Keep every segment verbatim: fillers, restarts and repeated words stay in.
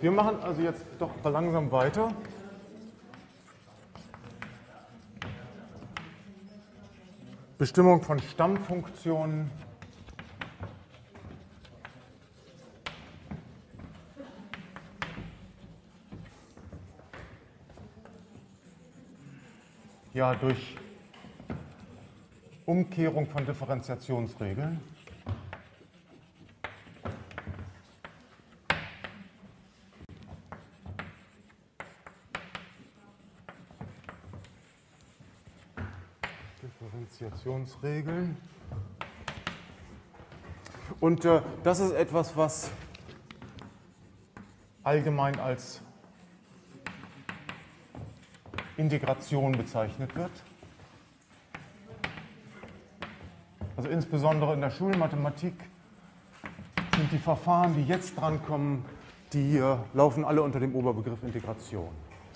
Wir machen also jetzt doch langsam weiter. Bestimmung von Stammfunktionen. Ja, durch Umkehrung von Differentiationsregeln. Differentiationsregeln. Und äh, das ist etwas, was allgemein als Integration bezeichnet wird. Also insbesondere in der Schulmathematik sind die Verfahren, die jetzt drankommen, die äh, laufen alle unter dem Oberbegriff Integration.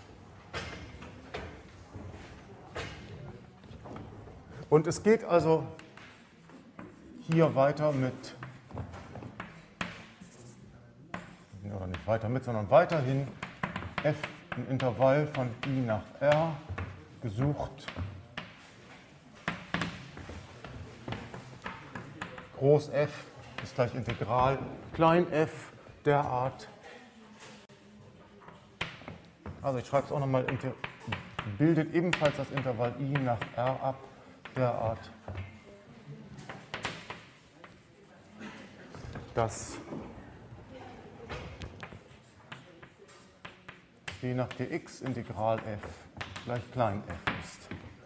Und es geht also hier weiter mit, oder nicht weiter mit, sondern weiterhin f im Intervall von I nach R gesucht. Groß F ist gleich Integral klein f derart. Also ich schreibe es auch nochmal, bildet ebenfalls das Intervall I nach R ab, derart, dass d nach dx Integral f gleich klein f ist.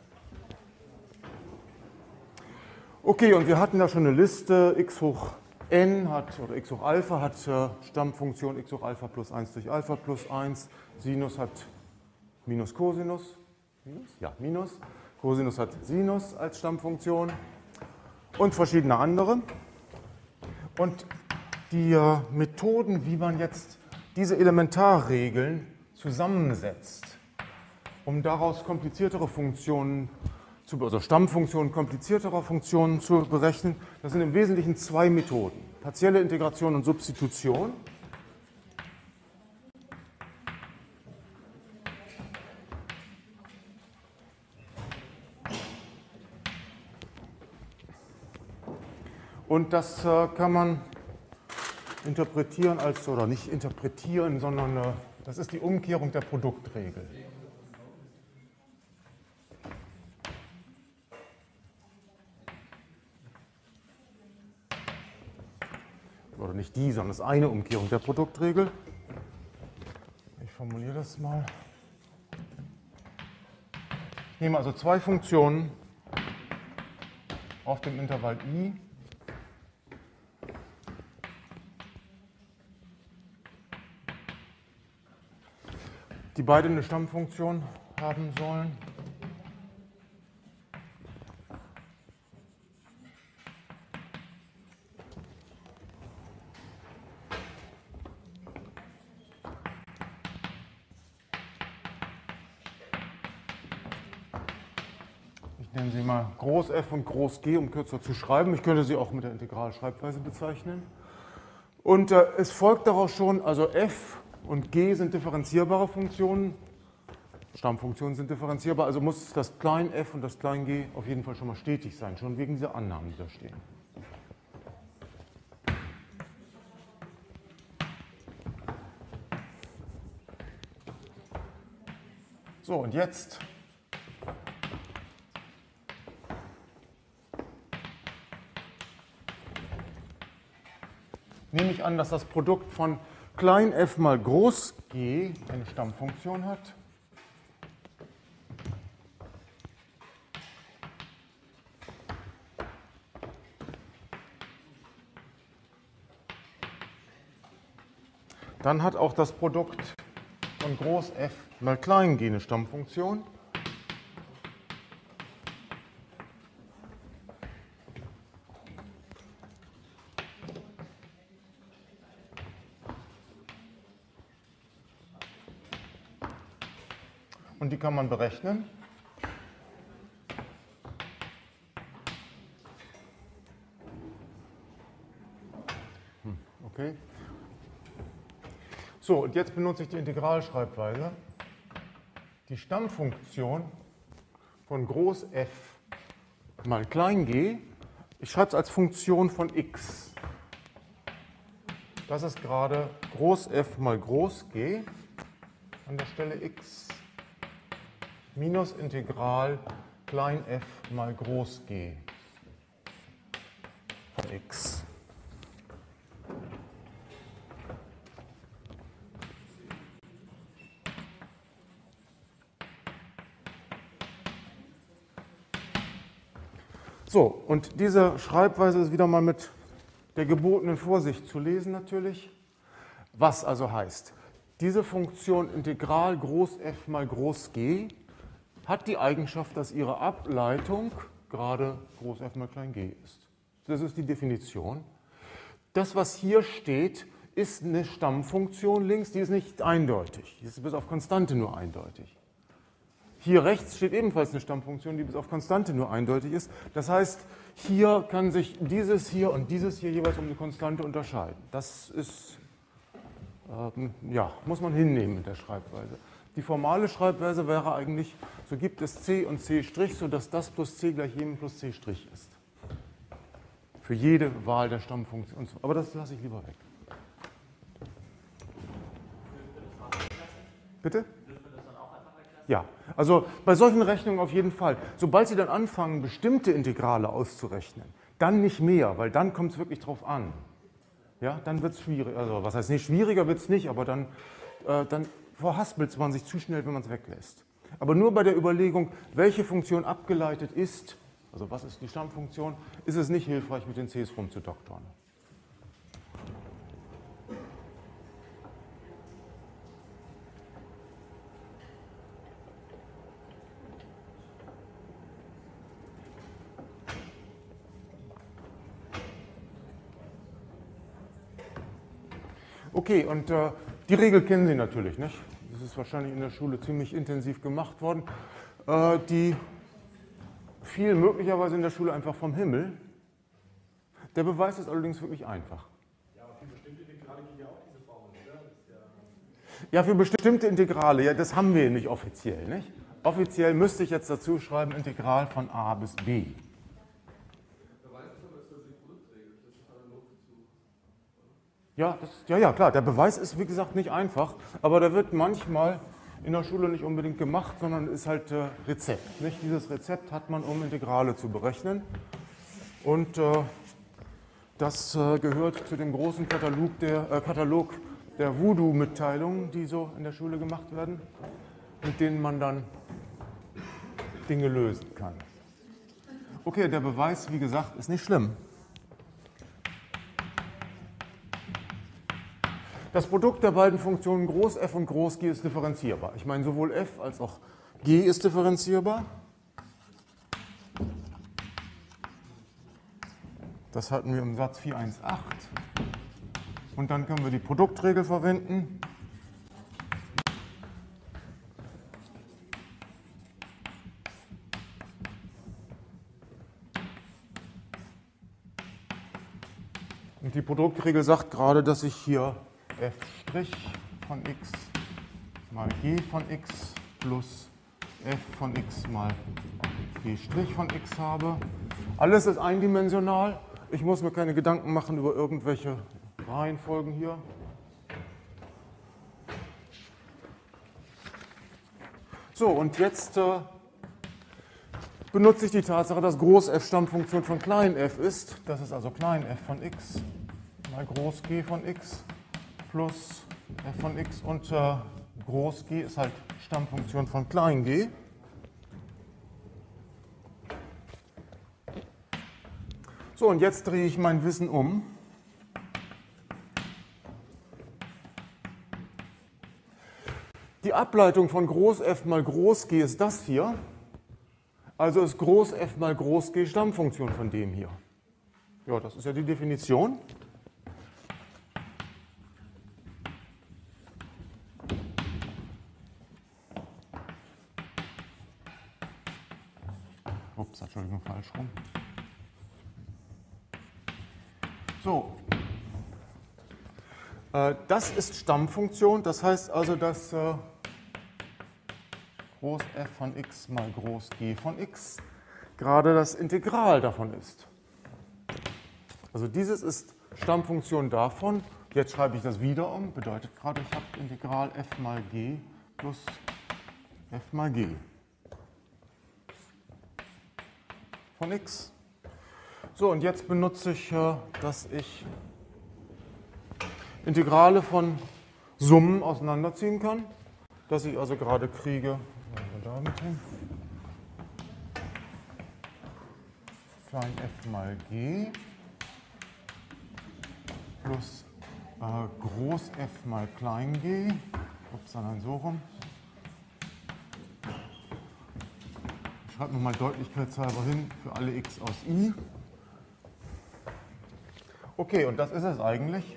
Okay, und wir hatten da schon eine Liste, x hoch n hat, oder x hoch Alpha hat äh, Stammfunktion x hoch Alpha plus eins durch Alpha plus eins, Sinus hat minus Cosinus, minus? Ja, minus, Cosinus hat Sinus als Stammfunktion und verschiedene andere. Und die äh, Methoden, wie man jetzt diese Elementarregeln zusammensetzt, um daraus kompliziertere Funktionen, zu, also Stammfunktionen komplizierterer Funktionen zu berechnen, das sind im Wesentlichen zwei Methoden: partielle Integration und Substitution. Und das äh, kann man interpretieren als, oder nicht interpretieren, sondern äh, das ist die Umkehrung der Produktregel. Oder nicht die, sondern das ist eine Umkehrung der Produktregel. Ich formuliere das mal. Ich nehme also zwei Funktionen auf dem Intervall I. Die beide eine Stammfunktion haben sollen. Ich nenne sie mal Groß F und Groß G, um kürzer zu schreiben. Ich könnte sie auch mit der Integralschreibweise bezeichnen. Und äh, es folgt daraus schon, also F und G sind differenzierbare Funktionen. Stammfunktionen sind differenzierbar, also muss das klein f und das klein g auf jeden Fall schon mal stetig sein, schon wegen dieser Annahmen, die da stehen. So, und jetzt nehme ich an, dass das Produkt von klein f mal groß G eine Stammfunktion hat. Dann hat auch das Produkt von groß f mal klein g eine Stammfunktion. Und die kann man berechnen. Okay. So, und jetzt benutze ich die Integralschreibweise. Die Stammfunktion von Groß F mal klein g, ich schreibe es als Funktion von x. Das ist gerade Groß F mal Groß G an der Stelle x minus Integral klein f mal Groß G von x. So, und diese Schreibweise ist wieder mal mit der gebotenen Vorsicht zu lesen natürlich. Was also heißt, diese Funktion Integral Groß F mal Groß G hat die Eigenschaft, dass ihre Ableitung gerade Groß F mal klein g ist. Das ist die Definition. Das, was hier steht, ist eine Stammfunktion links, die ist nicht eindeutig. Die ist bis auf Konstante nur eindeutig. Hier rechts steht ebenfalls eine Stammfunktion, die bis auf Konstante nur eindeutig ist. Das heißt, hier kann sich dieses hier und dieses hier jeweils um eine Konstante unterscheiden. Das ist, ähm, ja, muss man hinnehmen mit der Schreibweise. Die formale Schreibweise wäre eigentlich, so gibt es c und c', sodass das plus c gleich jedem plus c' ist. Für jede Wahl der Stammfunktion. Aber das lasse ich lieber weg. Bitte? Ja, also bei solchen Rechnungen auf jeden Fall. Sobald Sie dann anfangen, bestimmte Integrale auszurechnen, dann nicht mehr, weil dann kommt es wirklich drauf an. Ja, dann wird es schwierig. Also was heißt nicht schwieriger wird es nicht, aber dann, äh, dann verhaspelt man sich zu schnell, wenn man es weglässt. Aber nur bei der Überlegung, welche Funktion abgeleitet ist, also was ist die Stammfunktion, ist es nicht hilfreich, mit den Cs rumzudoktern. Okay, und äh, die Regel kennen Sie natürlich, nicht? Das ist wahrscheinlich in der Schule ziemlich intensiv gemacht worden. Äh, die fiel möglicherweise in der Schule einfach vom Himmel. Der Beweis ist allerdings wirklich einfach. Ja, aber für bestimmte Integrale ging ja auch diese Formel, oder? Ja, ja, für bestimmte Integrale, ja, das haben wir nicht offiziell, nicht? Offiziell müsste ich jetzt dazu schreiben, Integral von a bis b. Ja, das, ja, ja, klar, der Beweis ist, wie gesagt, nicht einfach, aber der wird manchmal in der Schule nicht unbedingt gemacht, sondern ist halt äh, Rezept. Nicht? Dieses Rezept hat man, um Integrale zu berechnen. Und äh, das äh, gehört zu dem großen Katalog der, äh, Katalog der Voodoo-Mitteilungen, die so in der Schule gemacht werden, mit denen man dann Dinge lösen kann. Okay, der Beweis, wie gesagt, ist nicht schlimm. Das Produkt der beiden Funktionen Groß f und Groß g ist differenzierbar. Ich meine, sowohl f als auch g ist differenzierbar. Das hatten wir im Satz vier Punkt eins Punkt acht. Und dann können wir die Produktregel verwenden. Und die Produktregel sagt gerade, dass ich hier f' von x mal g von x plus f von x mal g' von x habe. Alles ist eindimensional. Ich muss mir keine Gedanken machen über irgendwelche Reihenfolgen hier. So, und jetzt äh, benutze ich die Tatsache, dass Groß f Stammfunktion von klein f ist. Das ist also klein f von x mal Groß g von x plus f von x und äh, Groß g ist halt Stammfunktion von klein g. So, und jetzt drehe ich mein Wissen um. Die Ableitung von Groß f mal Groß g ist das hier. Also ist Groß f mal Groß g Stammfunktion von dem hier. Ja, das ist ja die Definition. Ups, Entschuldigung, falsch rum. So. Äh, das ist Stammfunktion, das heißt also, dass äh, Groß f von x mal Groß g von x gerade das Integral davon ist. Also dieses ist Stammfunktion davon. Jetzt schreibe ich das wieder um, bedeutet gerade, ich habe Integral f mal g plus f mal g von x. So, und jetzt benutze ich, äh, dass ich Integrale von Summen auseinanderziehen kann, dass ich also gerade kriege, damit hin, klein f mal g plus äh, groß f mal klein g, ups, dann so rum. Ich schreibe nochmal deutlichkeitshalber hin für alle x aus i. Okay, und das ist es eigentlich.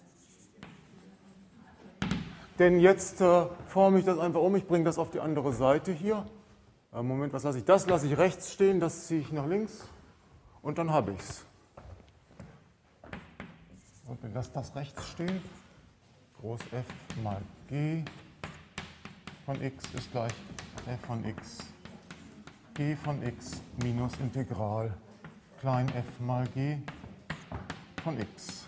Denn jetzt äh, forme ich das einfach um, ich bringe das auf die andere Seite hier. Äh, Moment, was lasse ich? Das lasse ich rechts stehen, das ziehe ich nach links und dann habe ich es. Und ich lasse das rechts stehen. Groß f mal g von x ist gleich f von x, g von x minus Integral klein f mal g von x.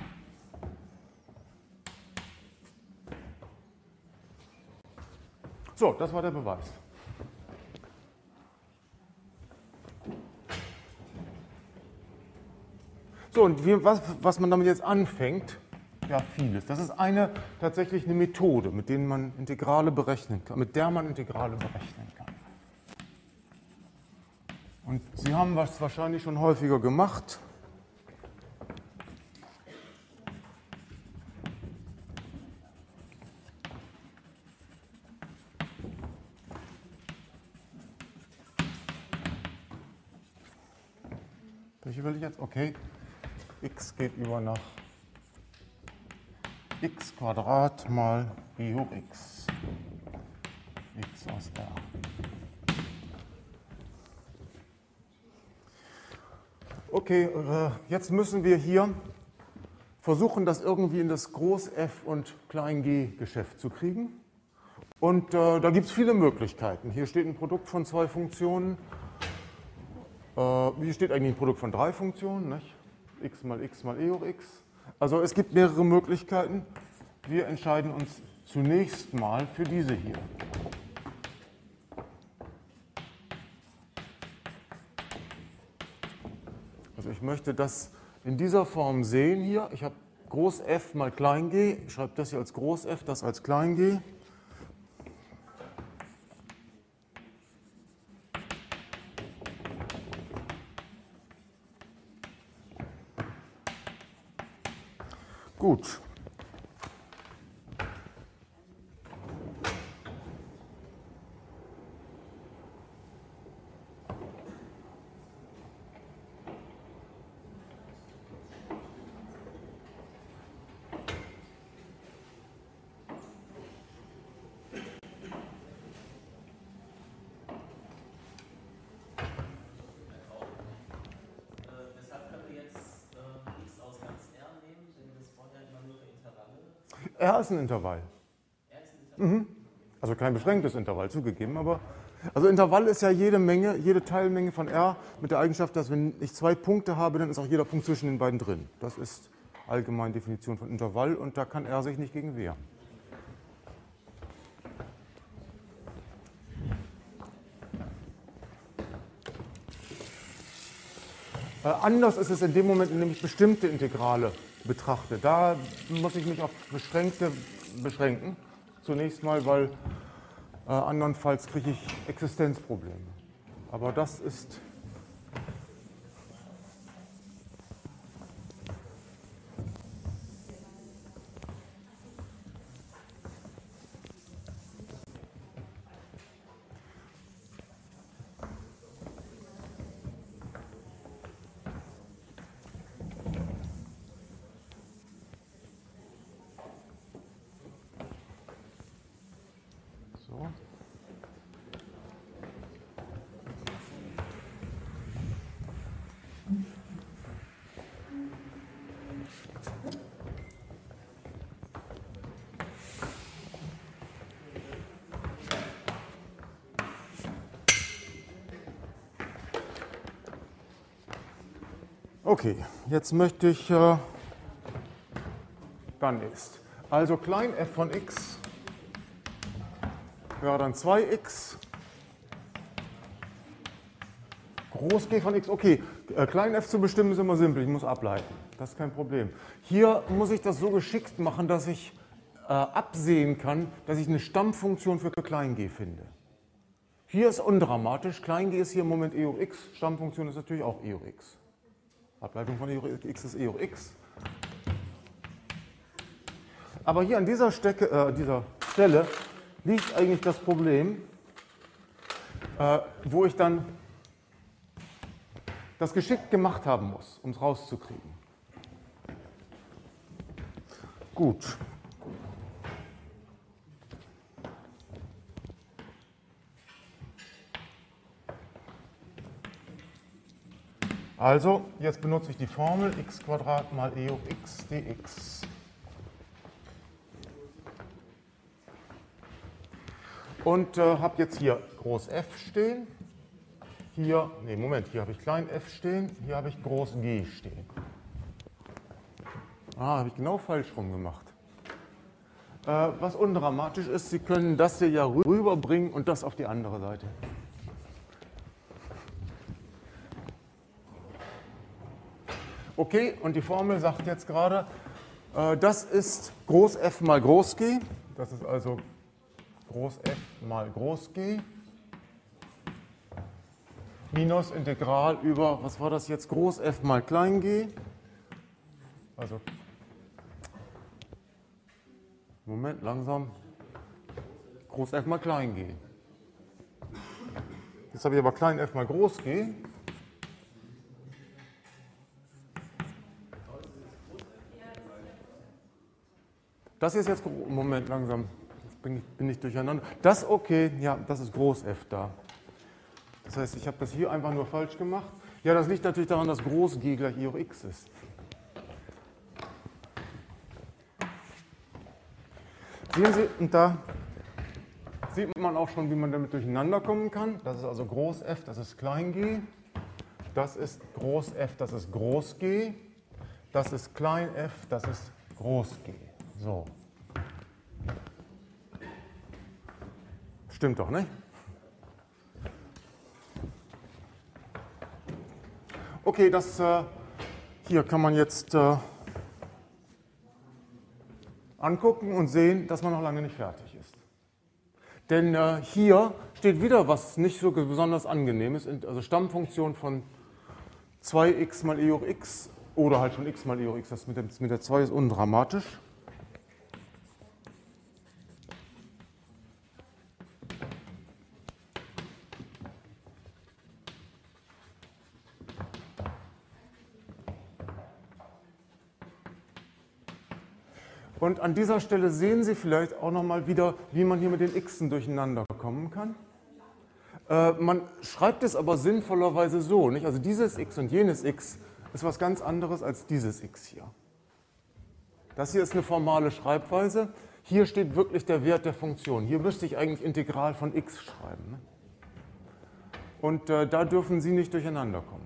So, das war der Beweis. So, und wie, was, was man damit jetzt anfängt, ja vieles. Das ist eine, tatsächlich eine Methode, mit der man Integrale berechnen kann, mit der man Integrale berechnen kann. Und Sie haben das wahrscheinlich schon häufiger gemacht. Welche will ich jetzt? Okay, x geht über nach x Quadrat mal b hoch x, x aus R. Okay, jetzt müssen wir hier versuchen, das irgendwie in das Groß F und Klein g Geschäft zu kriegen. Und äh, da gibt es viele Möglichkeiten. Hier steht ein Produkt von zwei Funktionen. Hier steht eigentlich ein Produkt von drei Funktionen, nicht? X mal x mal e hoch x. Also es gibt mehrere Möglichkeiten. Wir entscheiden uns zunächst mal für diese hier. Also ich möchte das in dieser Form sehen hier. Ich habe Groß F mal Klein g. Ich schreibe das hier als Groß F, das als Klein g. Gut. R ist ein Intervall. Mhm. Also kein beschränktes Intervall, zugegeben, aber also Intervall ist ja jede Menge, jede Teilmenge von R mit der Eigenschaft, dass wenn ich zwei Punkte habe, dann ist auch jeder Punkt zwischen den beiden drin. Das ist allgemeine Definition von Intervall und da kann R sich nicht gegen wehren. Äh, anders ist es in dem Moment, in dem ich bestimmte Integrale betrachte. Da muss ich mich auf beschränkte beschränken. Zunächst mal, weil äh, andernfalls kriege ich Existenzprobleme. Aber das ist Okay, jetzt möchte ich äh, dann ist. Also klein f von x wäre dann zwei x. Groß G von x, okay, äh, klein f zu bestimmen ist immer simpel, ich muss ableiten, das ist kein Problem. Hier muss ich das so geschickt machen, dass ich äh, absehen kann, dass ich eine Stammfunktion für klein g finde. Hier ist undramatisch, klein g ist hier im Moment e hoch x, Stammfunktion ist natürlich auch e hoch x. Ableitung von e hoch x ist e hoch x. Aber hier an dieser, Stecke, äh, dieser Stelle liegt eigentlich das Problem, äh, wo ich dann das geschickt gemacht haben muss, um es rauszukriegen. Gut. Also, jetzt benutze ich die Formel x Quadrat mal e hoch x dx. Und äh, habe jetzt hier groß f stehen. Hier, nee, Moment, hier habe ich klein f stehen, hier habe ich groß G stehen. Ah, habe ich genau falsch rum gemacht. Äh, was undramatisch ist, Sie können das hier ja rüberbringen und das auf die andere Seite. Okay, und die Formel sagt jetzt gerade, äh, das ist groß f mal groß G, das ist also groß f mal groß G. Minus Integral über, was war das jetzt, groß f mal klein g. Also, Moment, langsam, groß f mal klein g. Jetzt habe ich aber klein f mal groß g. Das ist jetzt, Moment, langsam, jetzt bin ich, bin ich durcheinander. Das, okay, ja, das ist groß f da. Das heißt, ich habe das hier einfach nur falsch gemacht. Ja, das liegt natürlich daran, dass groß G gleich e hoch x ist. Sehen Sie, und da sieht man auch schon, wie man damit durcheinander kommen kann. Das ist also groß f, das ist klein g. Das ist groß f, das ist groß g. Das ist klein f, das ist groß g. So. Stimmt doch, nicht? Okay, das äh, hier kann man jetzt äh, angucken und sehen, dass man noch lange nicht fertig ist. Denn äh, hier steht wieder was nicht so besonders angenehmes, also Stammfunktion von zwei x mal e hoch x oder halt von x mal e hoch x, das mit, dem, mit der zwei ist undramatisch. Und an dieser Stelle sehen Sie vielleicht auch noch mal wieder, wie man hier mit den Xen durcheinander kommen kann. Äh, man schreibt es aber sinnvollerweise so, nicht? Also dieses x und jenes x ist was ganz anderes als dieses x hier. Das hier ist eine formale Schreibweise. Hier steht wirklich der Wert der Funktion. Hier müsste ich eigentlich Integral von x schreiben. Ne? Und äh, da dürfen Sie nicht durcheinander kommen.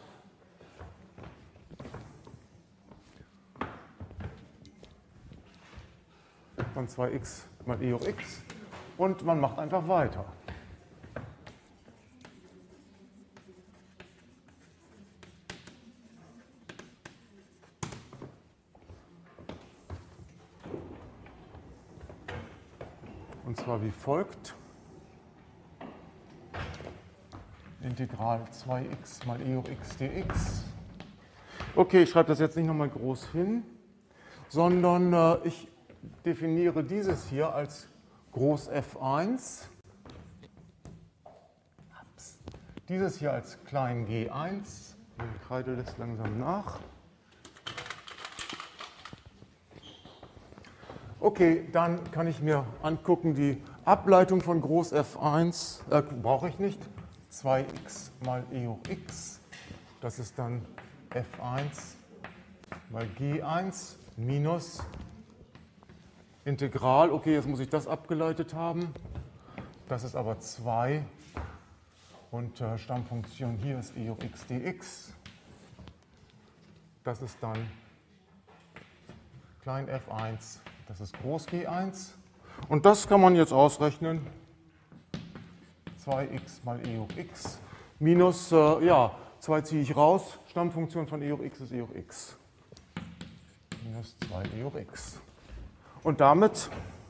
Dann zwei x mal e hoch x und man macht einfach weiter. Und zwar wie folgt. Integral zwei x mal e hoch x dx. Okay, ich schreibe das jetzt nicht nochmal groß hin, sondern äh, ich definiere dieses hier als groß f eins, dieses hier als klein g eins, die Kreide lässt langsam nach. Okay, dann kann ich mir angucken, die Ableitung von groß f eins, äh, brauche ich nicht, zwei x mal e hoch x, das ist dann f eins mal g eins minus Integral, okay, jetzt muss ich das abgeleitet haben. Das ist aber zwei und äh, Stammfunktion hier ist e hoch x dx. das ist dann klein f eins, das ist groß G eins. Und das kann man jetzt ausrechnen. zwei x mal e hoch x minus, äh, ja, zwei ziehe ich raus, Stammfunktion von e hoch x ist e hoch x. Minus zwei e hoch x. Und damit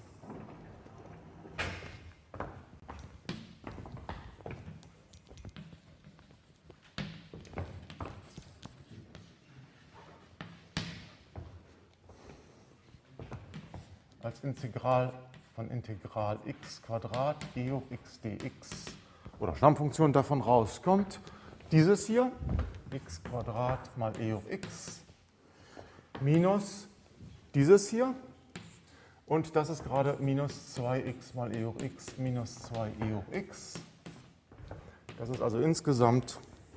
als Integral von Integral x Quadrat e hoch x dx oder Stammfunktion davon rauskommt, dieses hier, x Quadrat mal e hoch x, minus dieses hier, und das ist gerade minus zwei x mal e hoch x minus zwei e hoch x. Das ist also insgesamt,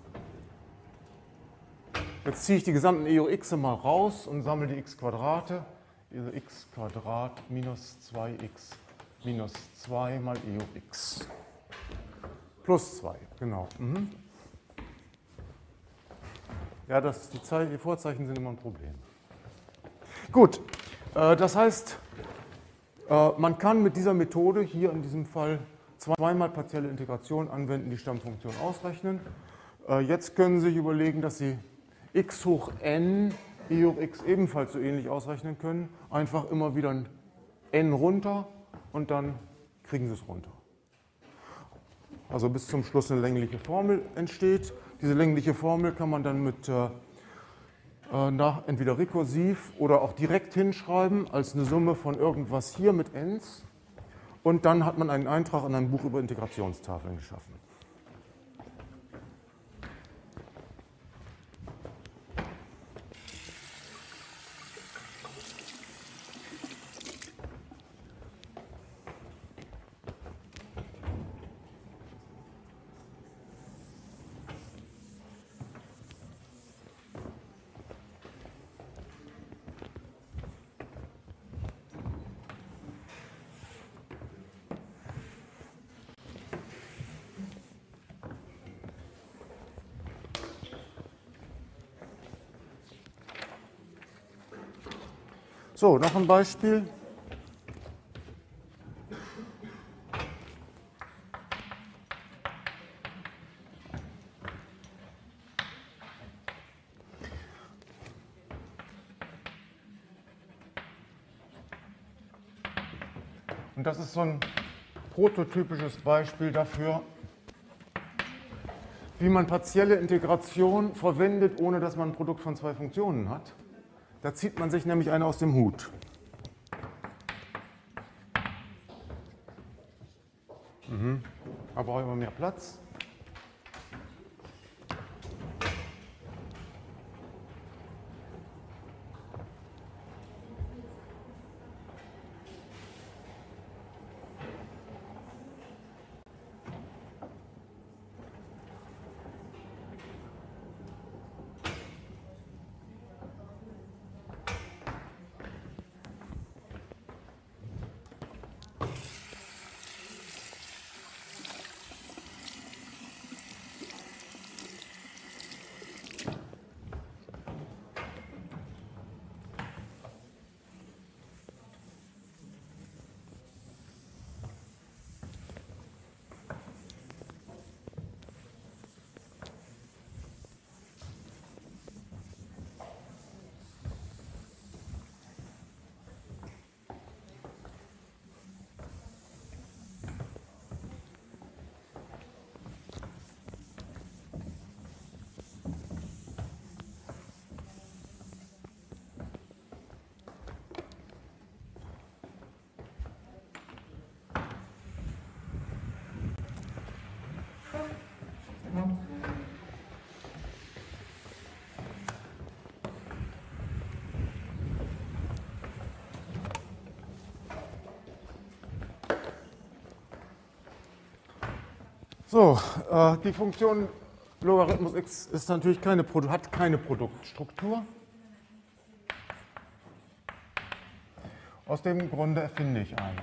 jetzt ziehe ich die gesamten e hoch x mal raus und sammle die x Quadrate. Also x Quadrat minus zwei x minus zwei mal e hoch x. Plus zwei, genau. Mhm. Ja, das, die, Zeichen, die Vorzeichen sind immer ein Problem. Gut, äh, das heißt, äh, man kann mit dieser Methode hier in diesem Fall zweimal partielle Integration anwenden, die Stammfunktion ausrechnen. Äh, jetzt können Sie sich überlegen, dass Sie x hoch n e hoch x ebenfalls so ähnlich ausrechnen können. Einfach immer wieder ein n runter und dann kriegen Sie es runter. Also bis zum Schluss eine längliche Formel entsteht. Diese längliche Formel kann man dann mit äh, nach, entweder rekursiv oder auch direkt hinschreiben als eine Summe von irgendwas hier mit n's. Und dann hat man einen Eintrag in einem Buch über Integrationstafeln geschaffen. So, noch ein Beispiel. Und das ist so ein prototypisches Beispiel dafür, wie man partielle Integration verwendet, ohne dass man ein Produkt von zwei Funktionen hat. Da zieht man sich nämlich eine aus dem Hut. Mhm. Da brauche ich immer mehr Platz. So, äh, die Funktion Logarithmus x ist natürlich keine, hat keine Produktstruktur. Aus dem Grunde erfinde ich eine.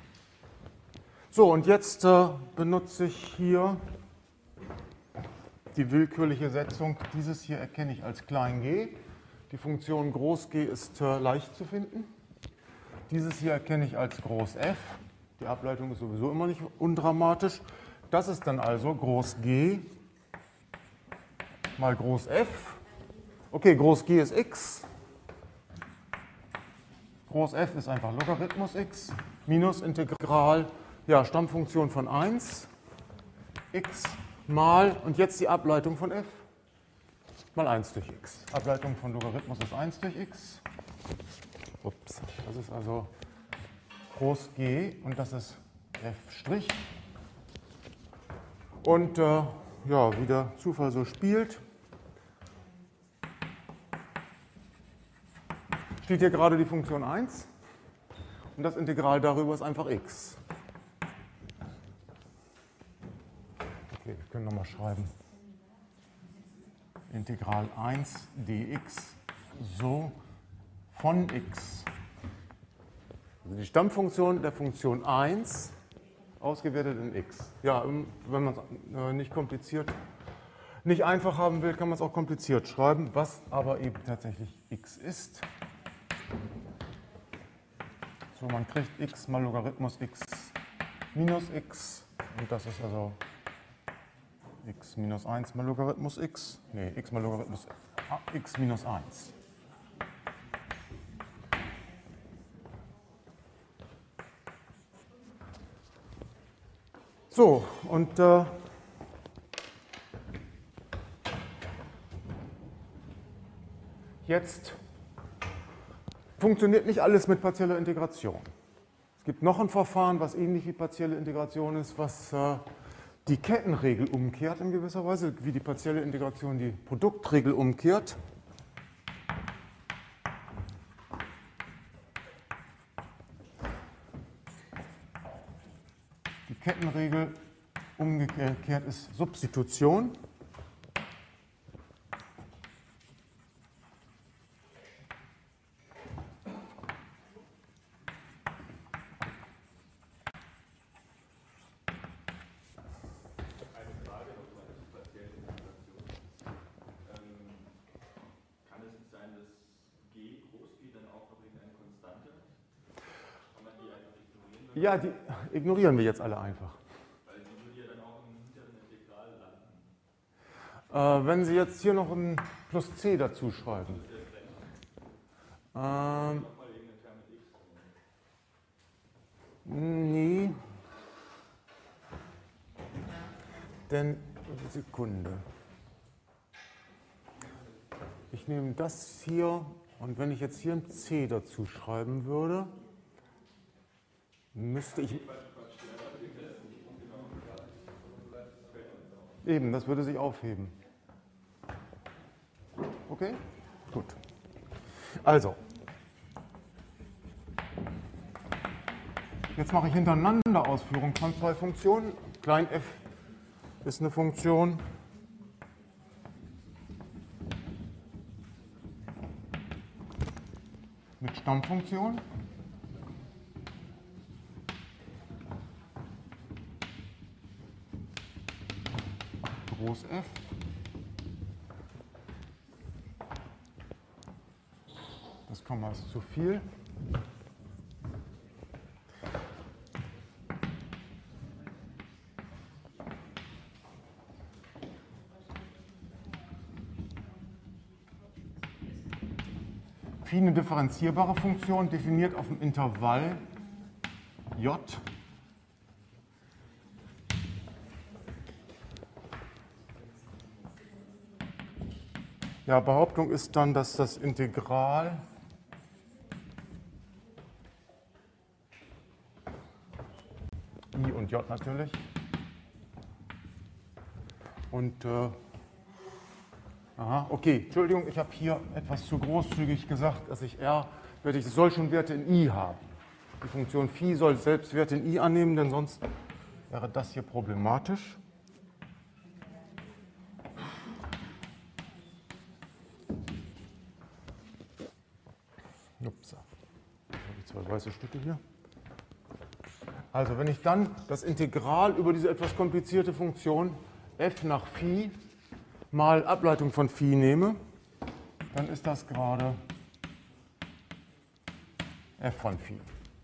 So, und jetzt äh, benutze ich hier die willkürliche Setzung. Dieses hier erkenne ich als klein g. Die Funktion groß G ist äh, leicht zu finden. Dieses hier erkenne ich als groß f. Die Ableitung ist sowieso immer nicht undramatisch. Das ist dann also groß G mal groß f. Okay, groß G ist x. Groß f ist einfach Logarithmus x minus Integral, ja, Stammfunktion von eins, x mal, und jetzt die Ableitung von f, mal eins durch x. Ableitung von Logarithmus ist eins durch x. Ups, das ist also groß G und das ist f'. Und äh, ja, wie der Zufall so spielt, steht hier gerade die Funktion eins und das Integral darüber ist einfach x. Okay, wir können nochmal schreiben. Integral eins dx so von x. Also die Stammfunktion der Funktion eins ausgewertet in x. Ja, wenn man es nicht kompliziert, nicht einfach haben will, kann man es auch kompliziert schreiben, was aber eben tatsächlich x ist. So, man kriegt x mal Logarithmus x minus x und das ist also x minus eins mal Logarithmus x, nee, x mal Logarithmus x minus eins. So, und äh, jetzt funktioniert nicht alles mit partieller Integration. Es gibt noch ein Verfahren, was ähnlich wie partielle Integration ist, was äh, die Kettenregel umkehrt in gewisser Weise, wie die partielle Integration die Produktregel umkehrt. Die Kettenregel umgekehrt ist Substitution. Ja, die ignorieren wir jetzt alle einfach. Weil die würde ja dann auch im hinteren Integral landen. Äh, wenn Sie jetzt hier noch ein plus c dazu schreiben. Ähm, nee. Denn, Sekunde. Ich nehme das hier und wenn ich jetzt hier ein c dazu schreiben würde, müsste ich. Eben, das würde sich aufheben. Okay? Gut. Also. Jetzt mache ich hintereinander Ausführung von zwei Funktionen. Klein f ist eine Funktion. Mit Stammfunktion. Groß f. Das Komma ist zu viel. Phi eine differenzierbare Funktion, definiert auf dem Intervall j. Ja, Behauptung ist dann, dass das Integral I und J natürlich und äh, aha, okay, Entschuldigung, ich habe hier etwas zu großzügig gesagt, dass ich R, werde ich, soll schon Werte in I haben. Die Funktion Phi soll selbst Werte in I annehmen, denn sonst wäre das hier problematisch. Ups, habe ich zwei weiße Stücke hier. Also wenn ich dann das Integral über diese etwas komplizierte Funktion f nach Phi mal Ableitung von Phi nehme, dann ist das gerade f von Phi.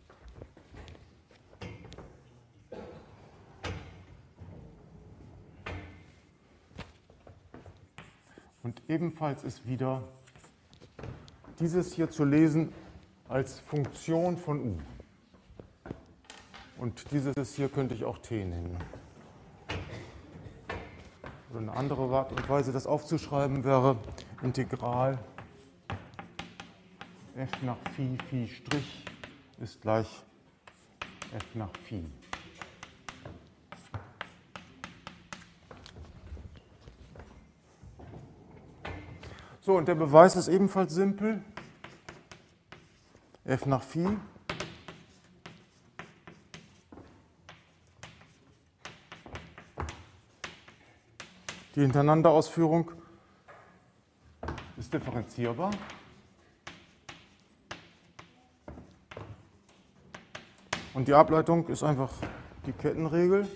Und ebenfalls ist wieder dieses hier zu lesen als Funktion von u. Und dieses hier könnte ich auch t nennen. Oder eine andere Art und Weise, das aufzuschreiben, wäre Integral f nach Phi, Phi Strich ist gleich f nach Phi. So, und der Beweis ist ebenfalls simpel. F nach Phi die Hintereinanderausführung ist differenzierbar. Und die Ableitung ist einfach die Kettenregel.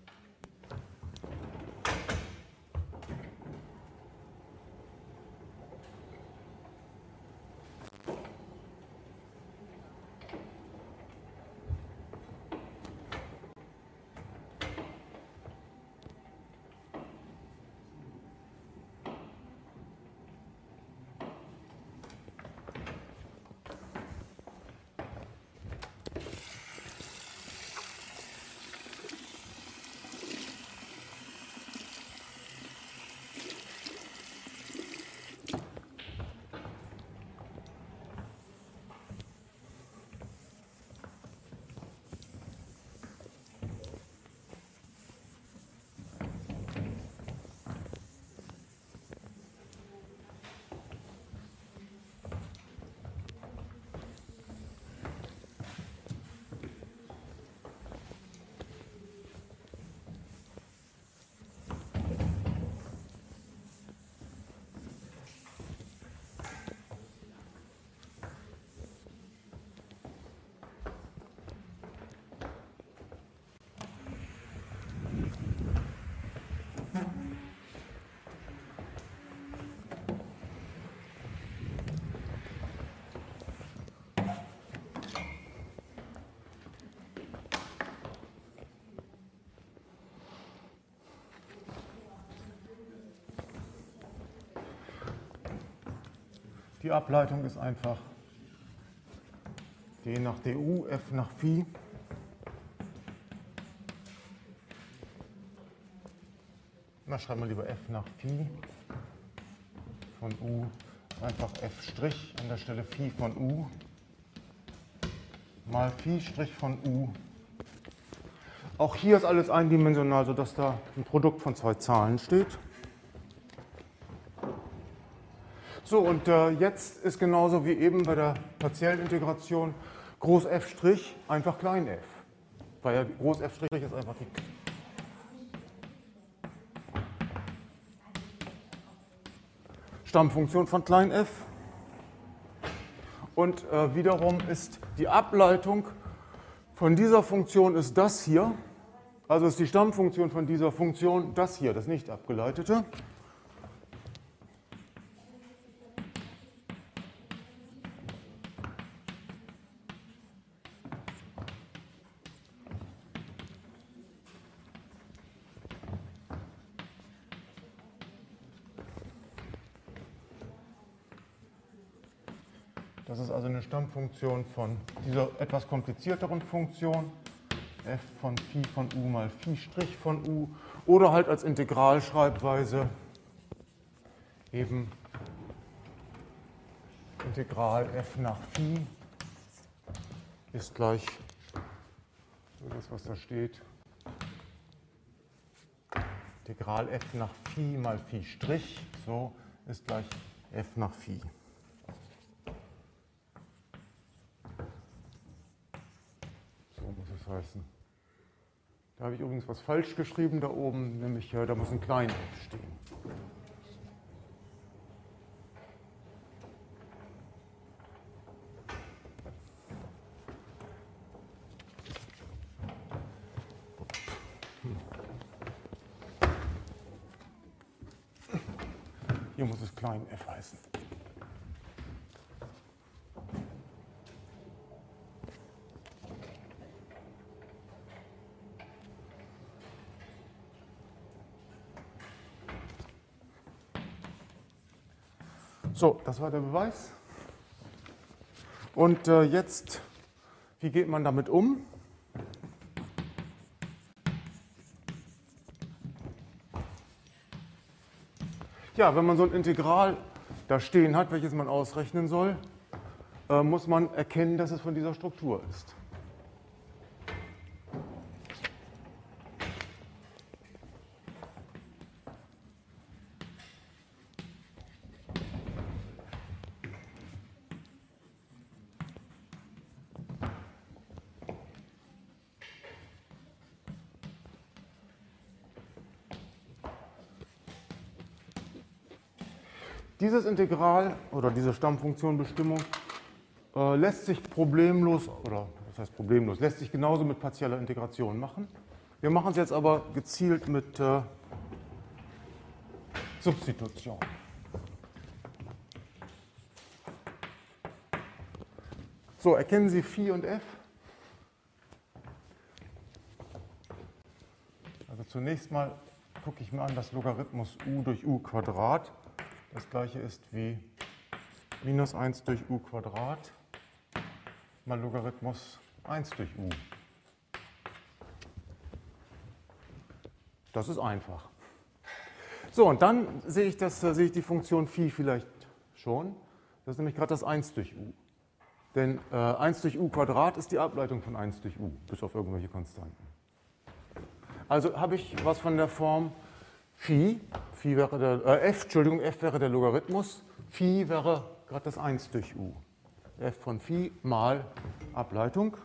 Die Ableitung ist einfach d nach du, f nach Phi. Na, schreiben wir lieber f nach Phi von u, einfach f' an der Stelle Phi von u mal Phi' von u. Auch hier ist alles eindimensional, sodass da ein Produkt von zwei Zahlen steht. So, und äh, jetzt ist genauso wie eben bei der partiellen Integration Groß F' einfach klein f. Weil ja Groß F' ist einfach die Stammfunktion von klein f. Und äh, wiederum ist die Ableitung von dieser Funktion ist das hier. Also ist die Stammfunktion von dieser Funktion das hier, das nicht abgeleitete. Das ist also eine Stammfunktion von dieser etwas komplizierteren Funktion, f von Phi von u mal Phi' von u, oder halt als Integralschreibweise eben Integral f nach Phi ist gleich, das was da steht, Integral f nach Phi mal Phi', so ist gleich f nach Phi. Heißen. Da habe ich übrigens was falsch geschrieben da oben, nämlich ja, da muss ein klein f stehen. Hm. Hier muss es klein f heißen. So, das war der Beweis. Und äh, jetzt, wie geht man damit um? Ja, wenn man so ein Integral da stehen hat, welches man ausrechnen soll, äh, muss man erkennen, dass es von dieser Struktur ist. Dieses Integral oder diese Stammfunktionenbestimmung äh, lässt sich problemlos, oder was heißt problemlos, lässt sich genauso mit partieller Integration machen. Wir machen es jetzt aber gezielt mit äh, Substitution. So, erkennen Sie Phi und F? Also zunächst mal gucke ich mir an, dass Logarithmus u durch u Quadrat das gleiche ist wie minus eins durch u Quadrat mal Logarithmus eins durch u. Das ist einfach. So, und dann sehe ich, das, sehe ich die Funktion Phi vielleicht schon. Das ist nämlich gerade das eins durch u. Denn äh, eins durch u Quadrat ist die Ableitung von eins durch u, bis auf irgendwelche Konstanten. Also habe ich was von der Form Phi, Phi wäre der, äh, f, Entschuldigung, f wäre der Logarithmus, Phi wäre gerade das eins durch u. F von Phi mal Ableitung.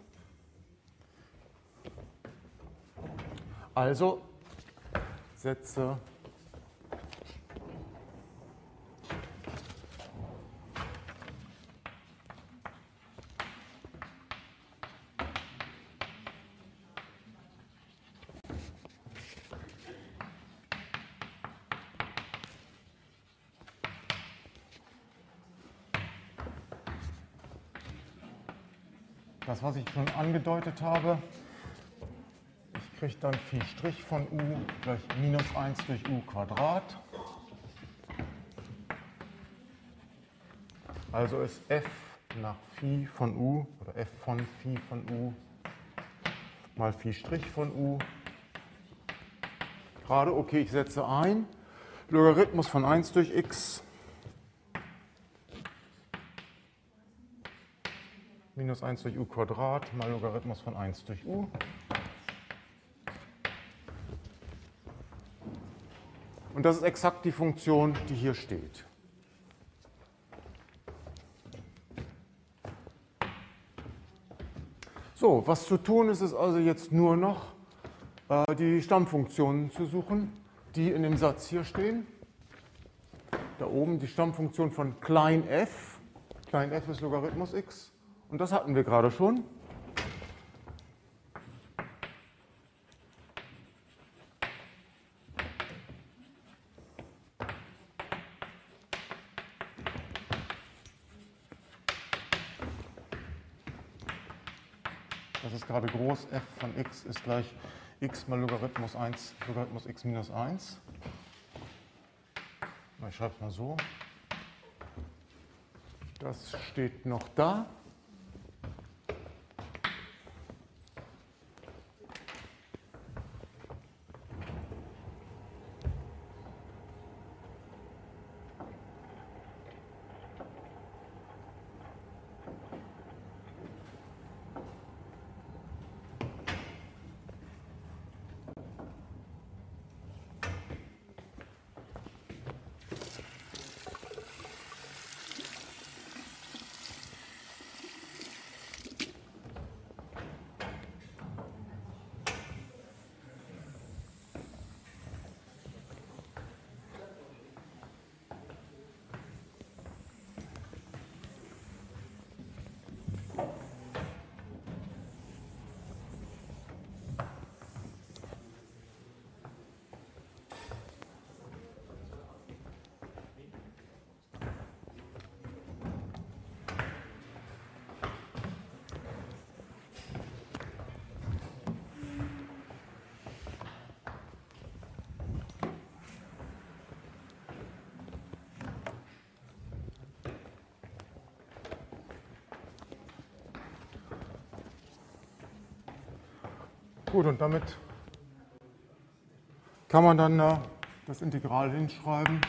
Also setze das, was ich schon angedeutet habe, ich kriege dann Phi' von u gleich minus eins durch u Quadrat. Also ist f nach Phi von u, oder f von Phi von u, mal Phi' von u. Gerade, okay, ich setze ein, Logarithmus von eins durch x minus eins durch u Quadrat mal Logarithmus von eins durch u. Und das ist exakt die Funktion, die hier steht. So, was zu tun ist, ist also jetzt nur noch äh, die Stammfunktionen zu suchen, die in dem Satz hier stehen. Da oben die Stammfunktion von klein f. Klein f ist Logarithmus x. Und das hatten wir gerade schon. Das ist gerade groß, f von x ist gleich x mal Logarithmus eins, Logarithmus x minus eins. Ich schreibe es mal so. Das steht noch da. Gut, und damit kann man dann äh, das Integral hinschreiben.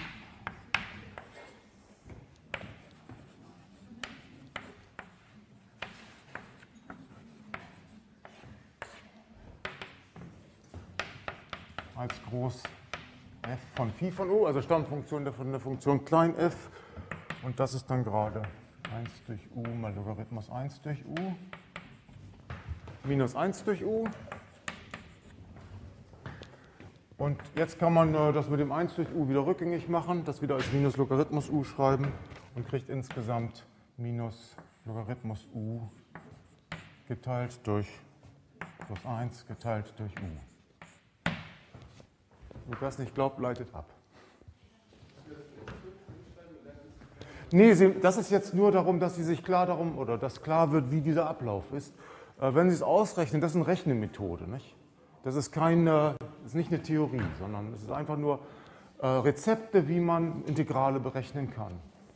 Als groß f von Phi von u, also Stammfunktion von der Funktion klein f. Und das ist dann gerade eins durch u mal Logarithmus eins durch u minus eins durch u. Und jetzt kann man äh, das mit dem eins durch u wieder rückgängig machen, das wieder als minus Logarithmus u schreiben und kriegt insgesamt minus Logarithmus u geteilt durch plus eins geteilt durch u. Wer das nicht glaubt, leitet ab. Nee, Sie, das ist jetzt nur darum, dass Sie sich klar darum oder dass klar wird, wie dieser Ablauf ist. Äh, wenn Sie es ausrechnen, das ist eine Rechnemethode, nicht? Das ist, keine, das ist nicht eine Theorie, sondern es ist einfach nur äh, Rezepte, wie man Integrale berechnen kann.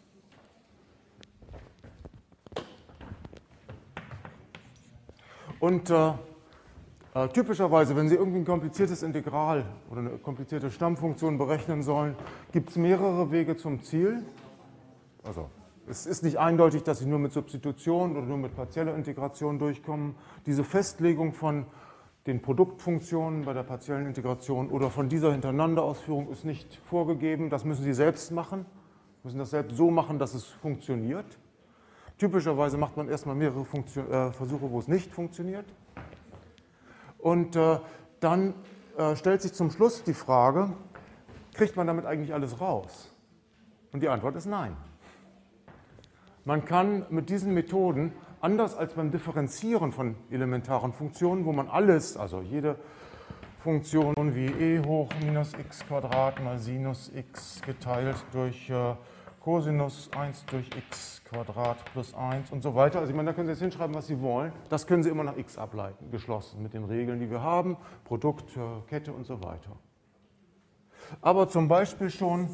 Und äh, äh, typischerweise, wenn Sie irgendwie ein kompliziertes Integral oder eine komplizierte Stammfunktion berechnen sollen, gibt es mehrere Wege zum Ziel. Also es ist nicht eindeutig, dass Sie nur mit Substitution oder nur mit partieller Integration durchkommen. Diese Festlegung von den Produktfunktionen bei der partiellen Integration oder von dieser Hintereinanderausführung ist nicht vorgegeben. Das müssen Sie selbst machen, müssen das selbst so machen, dass es funktioniert. Typischerweise macht man erstmal mehrere Funktion, äh, Versuche, wo es nicht funktioniert. Und äh, dann äh, stellt sich zum Schluss die Frage, kriegt man damit eigentlich alles raus? Und die Antwort ist nein. Man kann mit diesen Methoden, anders als beim Differenzieren von elementaren Funktionen, wo man alles, also jede Funktion wie e hoch minus x Quadrat mal Sinus x geteilt durch äh, Cosinus eins durch x Quadrat plus eins und so weiter. Also ich meine, da können Sie jetzt hinschreiben, was Sie wollen. Das können Sie immer nach x ableiten, geschlossen mit den Regeln, die wir haben, Produkt, äh, Kette und so weiter. Aber zum Beispiel schon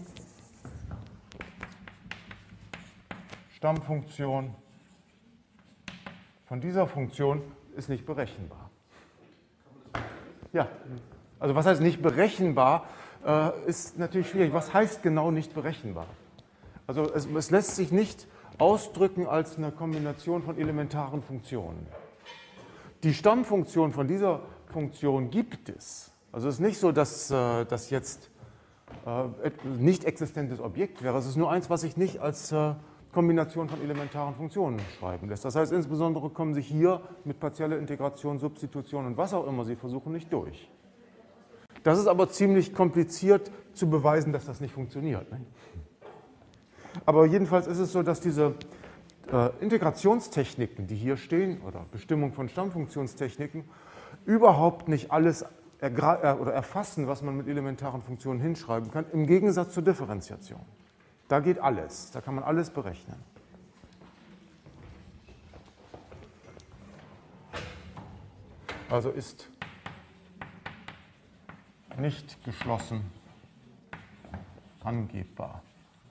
Stammfunktion von dieser Funktion ist nicht berechenbar. Ja, also was heißt nicht berechenbar, äh, ist natürlich schwierig. Was heißt genau nicht berechenbar? Also es, es lässt sich nicht ausdrücken als eine Kombination von elementaren Funktionen. Die Stammfunktion von dieser Funktion gibt es. Also es ist nicht so, dass äh, das jetzt äh, nicht existentes Objekt wäre. Es ist nur eins, was sich nicht als äh, Kombination von elementaren Funktionen schreiben lässt. Das heißt, insbesondere kommen Sie hier mit partieller Integration, Substitution und was auch immer Sie versuchen, nicht durch. Das ist aber ziemlich kompliziert zu beweisen, dass das nicht funktioniert. Ne? Aber jedenfalls ist es so, dass diese äh, Integrationstechniken, die hier stehen, oder Bestimmung von Stammfunktionstechniken, überhaupt nicht alles ergra- oder erfassen, was man mit elementaren Funktionen hinschreiben kann, im Gegensatz zur Differenziation. Da geht alles, da kann man alles berechnen. Also ist nicht geschlossen angebbar.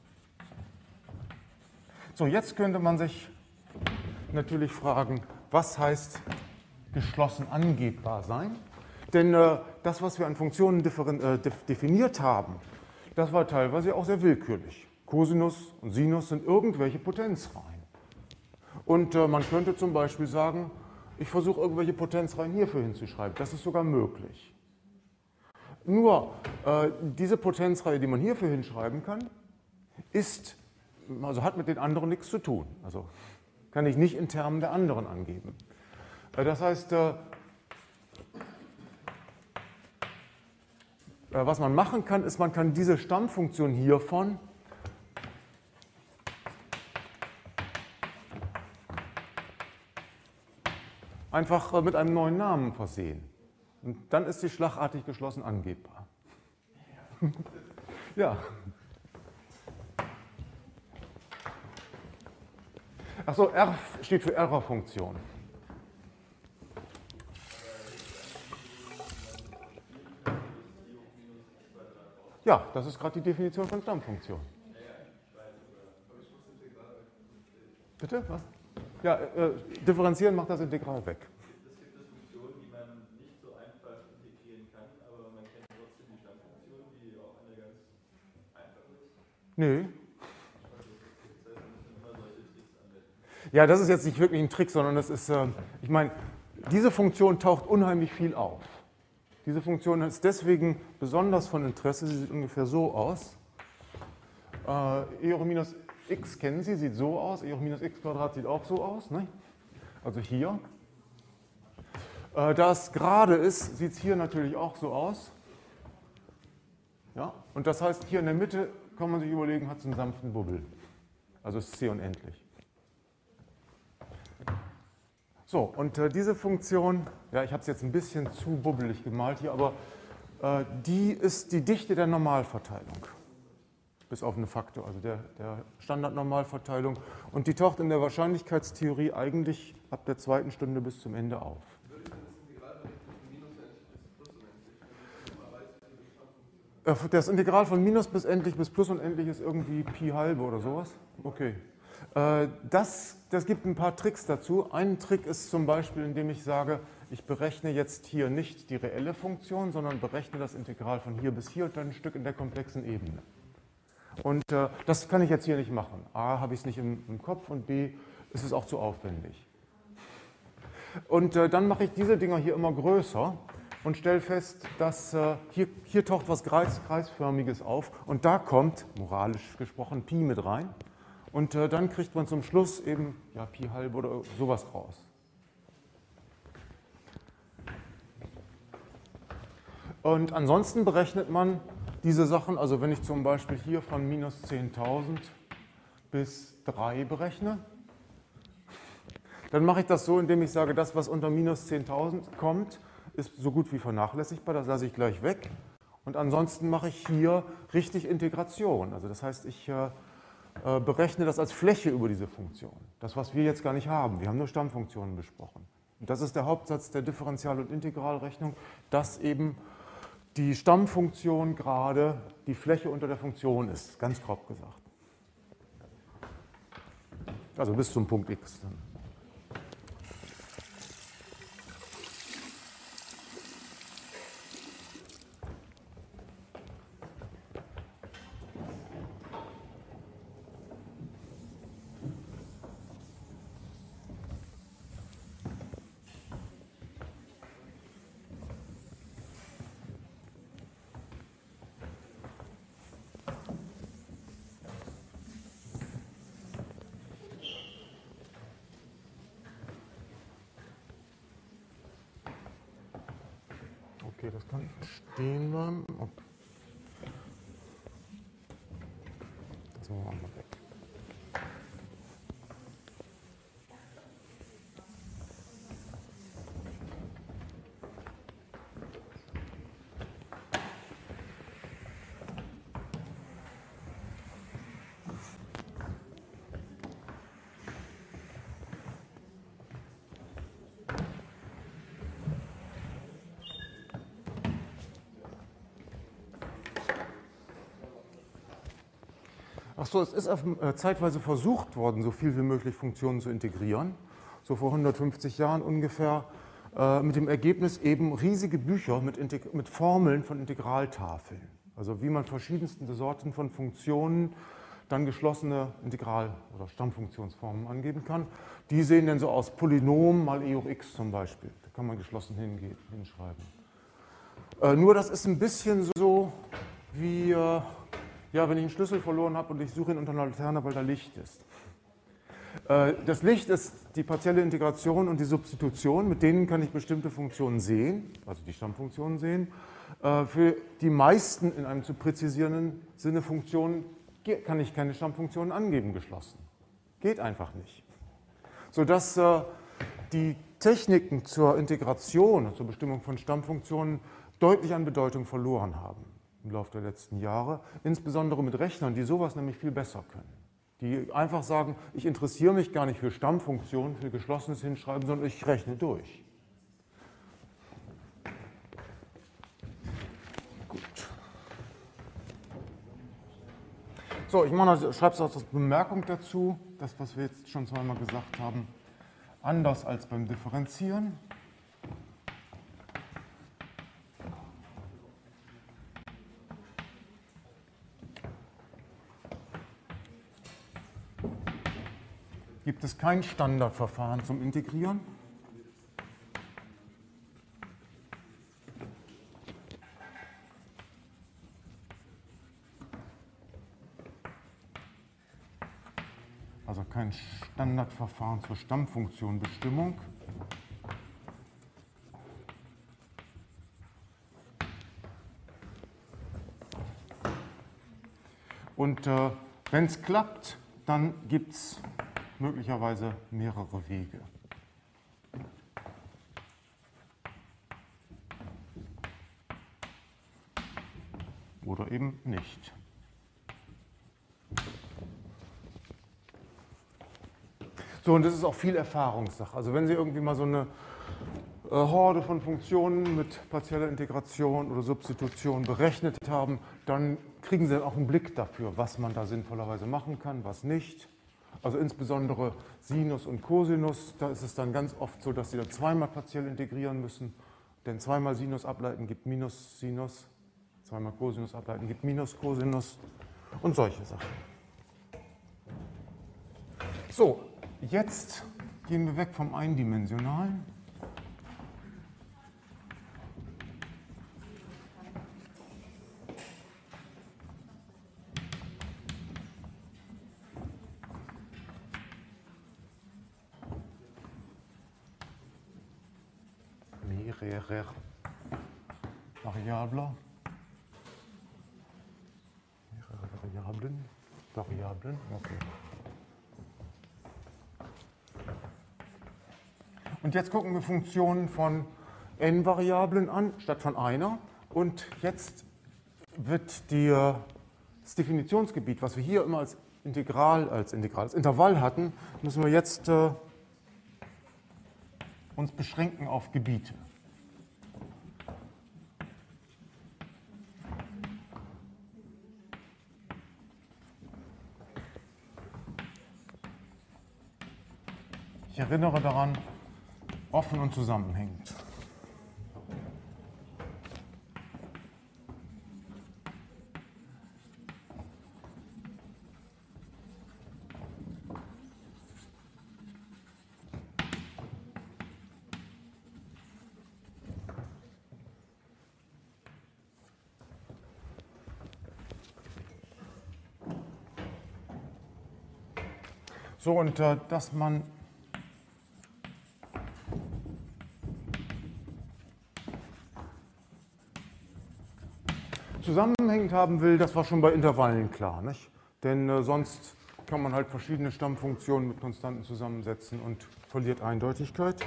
So, jetzt könnte man sich natürlich fragen, was heißt geschlossen angebbar sein? Denn äh, das, was wir an Funktionen äh, definiert haben, das war teilweise auch sehr willkürlich. Cosinus und Sinus sind irgendwelche Potenzreihen. Und äh, man könnte zum Beispiel sagen, ich versuche irgendwelche Potenzreihen hierfür hinzuschreiben. Das ist sogar möglich. Nur äh, diese Potenzreihe, die man hierfür hinschreiben kann, ist, also hat mit den anderen nichts zu tun. Also kann ich nicht in Termen der anderen angeben. Äh, das heißt, äh, was man machen kann, ist, man kann diese Stammfunktion hiervon einfach mit einem neuen Namen versehen. Und dann ist sie schlagartig geschlossen angebbar. Ja. Achso, R steht für Errorfunktion. Ja, das ist gerade die Definition von Stammfunktion. Bitte? Was? Ja, äh, differenzieren macht das Integral weg. Es gibt es Funktionen, die man nicht so einfach Nee. Ja, das ist jetzt nicht wirklich ein Trick, sondern das ist, äh, ich meine, diese Funktion taucht unheimlich viel auf. Diese Funktion ist deswegen besonders von Interesse, sie sieht ungefähr so aus. Äh, e hoch minus x kennen Sie, sieht so aus, e hoch minus x Quadrat sieht auch so aus, ne? Also hier. Äh, da es gerade ist, sieht es hier natürlich auch so aus. Ja? Und das heißt, hier in der Mitte kann man sich überlegen, hat es einen sanften Bubbel. Also ist c unendlich. So, und äh, diese Funktion, ja, ich habe es jetzt ein bisschen zu bubbelig gemalt hier, aber äh, die ist die Dichte der Normalverteilung. Bis auf einen Faktor, also der, der Standardnormalverteilung. Und die taucht in der Wahrscheinlichkeitstheorie eigentlich ab der zweiten Stunde bis zum Ende auf. Das Integral von minus bis endlich bis plus unendlich ist irgendwie Pi halbe oder sowas? Okay. Das, das gibt ein paar Tricks dazu. Ein Trick ist zum Beispiel, indem ich sage, ich berechne jetzt hier nicht die reelle Funktion, sondern berechne das Integral von hier bis hier und dann ein Stück in der komplexen Ebene. Und äh, das kann ich jetzt hier nicht machen. A, habe ich es nicht im, im Kopf und B, ist es auch zu aufwendig. Und äh, dann mache ich diese Dinger hier immer größer und stelle fest, dass äh, hier, hier taucht was Kreis, Kreisförmiges auf und da kommt, moralisch gesprochen, Pi mit rein. Und äh, dann kriegt man zum Schluss eben ja, Pi halb oder sowas raus. Und ansonsten berechnet man diese Sachen, also wenn ich zum Beispiel hier von minus zehntausend bis drei berechne, dann mache ich das so, indem ich sage, das, was unter minus zehntausend kommt, ist so gut wie vernachlässigbar, das lasse ich gleich weg. Und ansonsten mache ich hier richtig Integration. Also das heißt, ich äh, berechne das als Fläche über diese Funktion. Das, was wir jetzt gar nicht haben. Wir haben nur Stammfunktionen besprochen. Und das ist der Hauptsatz der Differential- und Integralrechnung, dass eben die Stammfunktion gerade die Fläche unter der Funktion ist, ganz grob gesagt. Also bis zum Punkt x. Dann. Okay, das kann stehen bleiben. Okay. Das machen wir mal weg. Achso, es ist auf, äh, zeitweise versucht worden, so viel wie möglich Funktionen zu integrieren, so vor hundertfünfzig Jahren ungefähr, äh, mit dem Ergebnis eben riesige Bücher mit, Integ- mit Formeln von Integraltafeln. Also wie man verschiedenste Sorten von Funktionen, dann geschlossene Integral- oder Stammfunktionsformen angeben kann. Die sehen dann so aus, Polynom mal e hoch x zum Beispiel. Da kann man geschlossen hingehen, hinschreiben. Äh, nur das ist ein bisschen so wie... Äh, Ja, wenn ich einen Schlüssel verloren habe und ich suche ihn unter einer Laterne, weil da Licht ist. Das Licht ist die partielle Integration und die Substitution, mit denen kann ich bestimmte Funktionen sehen, also die Stammfunktionen sehen. Für die meisten in einem zu präzisierenden Sinne Funktionen kann ich keine Stammfunktionen angeben, geschlossen. Geht einfach nicht. Sodass die Techniken zur Integration und zur Bestimmung von Stammfunktionen deutlich an Bedeutung verloren haben im Laufe der letzten Jahre, insbesondere mit Rechnern, die sowas nämlich viel besser können. Die einfach sagen, ich interessiere mich gar nicht für Stammfunktionen, für geschlossenes Hinschreiben, sondern ich rechne durch. Gut. So, ich schreibe es als Bemerkung dazu, das, was wir jetzt schon zweimal gesagt haben, anders als beim Differenzieren. gibt es kein Standardverfahren zum Integrieren. Also kein Standardverfahren zur Stammfunktionbestimmung. Und äh, wenn es klappt, dann gibt es möglicherweise mehrere Wege. Oder eben nicht. So, und das ist auch viel Erfahrungssache. Also wenn Sie irgendwie mal so eine äh, Horde von Funktionen mit partieller Integration oder Substitution berechnet haben, dann kriegen Sie dann auch einen Blick dafür, was man da sinnvollerweise machen kann, was nicht. Also insbesondere Sinus und Cosinus, da ist es dann ganz oft so, dass Sie da zweimal partiell integrieren müssen, denn zweimal Sinus ableiten gibt Minus Sinus, zweimal Cosinus ableiten gibt Minus Cosinus und solche Sachen. So, jetzt gehen wir weg vom Eindimensionalen. Mehrerer Variabler. Mehrere Variablen. Variablen, okay. Und jetzt gucken wir Funktionen von n Variablen an, statt von einer. Und jetzt wird die, das Definitionsgebiet, was wir hier immer als Integral, als Integral, als Intervall hatten, müssen wir jetzt äh, uns beschränken auf Gebiete. Ich erinnere daran, offen und zusammenhängend. So, und äh, dass man zusammenhängend haben will, das war schon bei Intervallen klar, nicht? Denn äh, sonst kann man halt verschiedene Stammfunktionen mit Konstanten zusammensetzen und verliert Eindeutigkeit.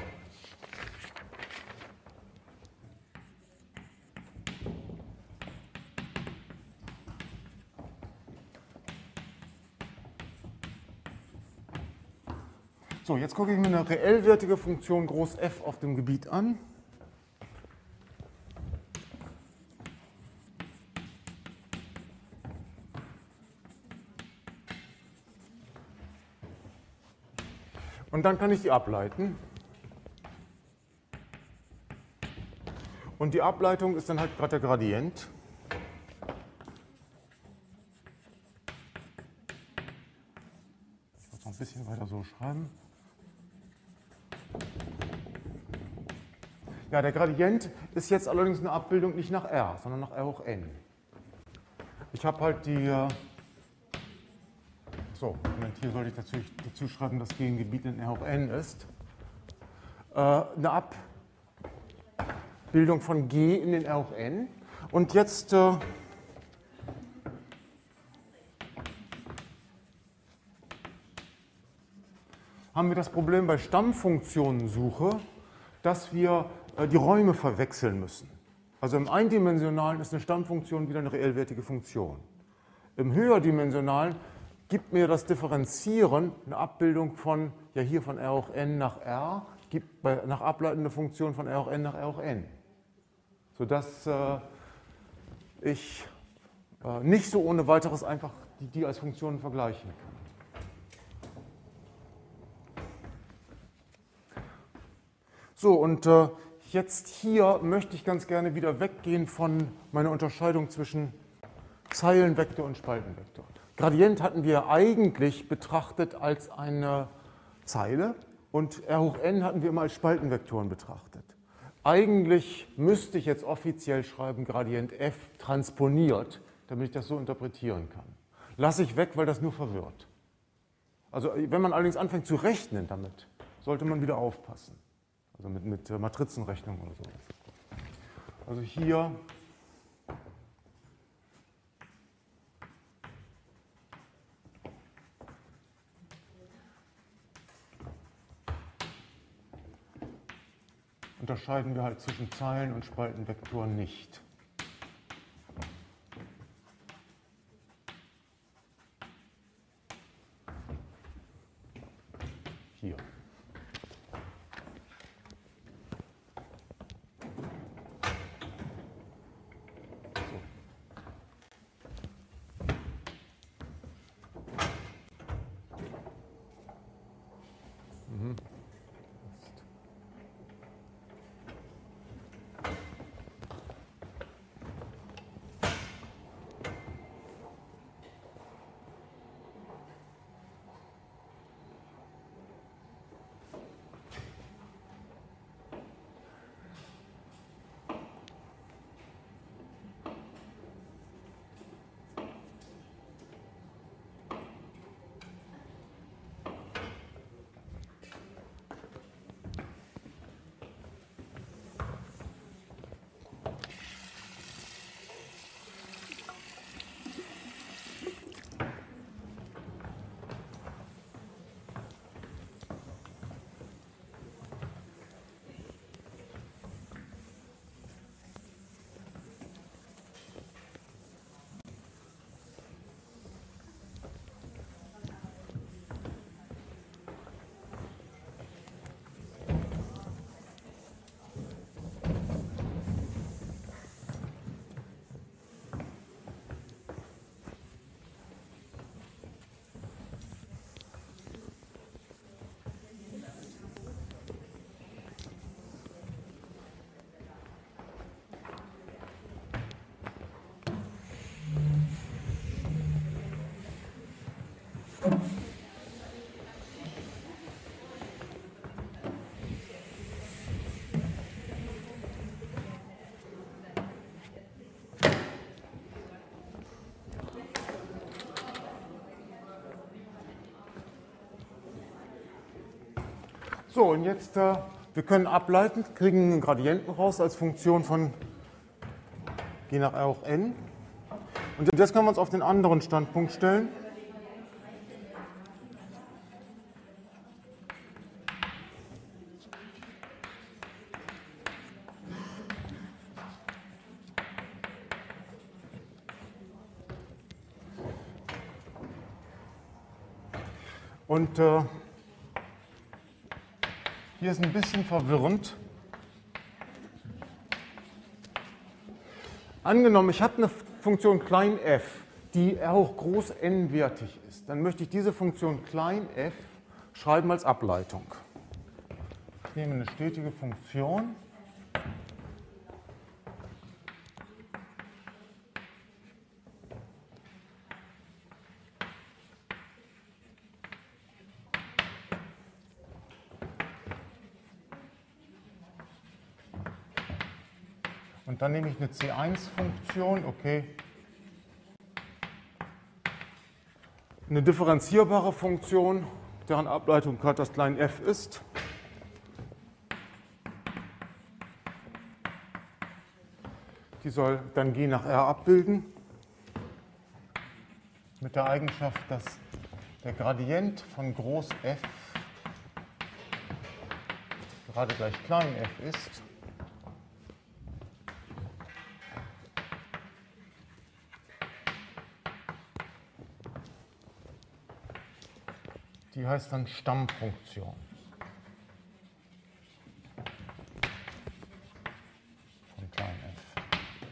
So, jetzt gucke ich mir eine reellwertige Funktion groß f auf dem Gebiet an. Und dann kann ich die ableiten. Und die Ableitung ist dann halt gerade der Gradient. Ich muss noch ein bisschen weiter so schreiben. Ja, der Gradient ist jetzt allerdings eine Abbildung nicht nach R, sondern nach R hoch n. Ich habe halt die... So, Moment, hier sollte ich dazu, dazu schreiben, dass G ein Gebiet in R hoch n ist. Äh, eine Abbildung von G in den R hoch n. Und jetzt äh, haben wir das Problem bei Stammfunktionensuche, dass wir äh, die Räume verwechseln müssen. Also im Eindimensionalen ist eine Stammfunktion wieder eine reellwertige Funktion. Im Höherdimensionalen gibt mir das Differenzieren eine Abbildung von, ja hier von R hoch n nach R, gibt bei, nach ableitende Funktion von R hoch n nach R hoch n. Sodass äh, ich äh, nicht so ohne weiteres einfach die, die als Funktionen vergleichen kann. So, und äh, jetzt hier möchte ich ganz gerne wieder weggehen von meiner Unterscheidung zwischen Zeilenvektor und Spaltenvektor. Gradient hatten wir eigentlich betrachtet als eine Zeile und R hoch n hatten wir immer als Spaltenvektoren betrachtet. Eigentlich müsste ich jetzt offiziell schreiben, Gradient f transponiert, damit ich das so interpretieren kann. Lasse ich weg, weil das nur verwirrt. Also wenn man allerdings anfängt zu rechnen damit, sollte man wieder aufpassen. Also mit, mit Matrizenrechnung oder so. Also hier unterscheiden wir halt zwischen Zeilen- und Spaltenvektoren nicht. Hier. Mhm. So, und jetzt, äh, wir können ableiten, kriegen einen Gradienten raus als Funktion von G nach R hoch n. Und jetzt können wir uns auf den anderen Standpunkt stellen. Und äh, hier ist ein bisschen verwirrend. Angenommen, ich habe eine Funktion klein f, die R hoch groß n wertig ist. Dann möchte ich diese Funktion klein f schreiben als Ableitung. Ich nehme eine stetige Funktion. Und dann nehme ich eine C eins Funktion, okay. Eine differenzierbare Funktion, deren Ableitung gerade das klein f ist. Die soll dann G nach R abbilden. Mit der Eigenschaft, dass der Gradient von groß f gerade gleich klein f ist. Die heißt dann Stammfunktion von klein f.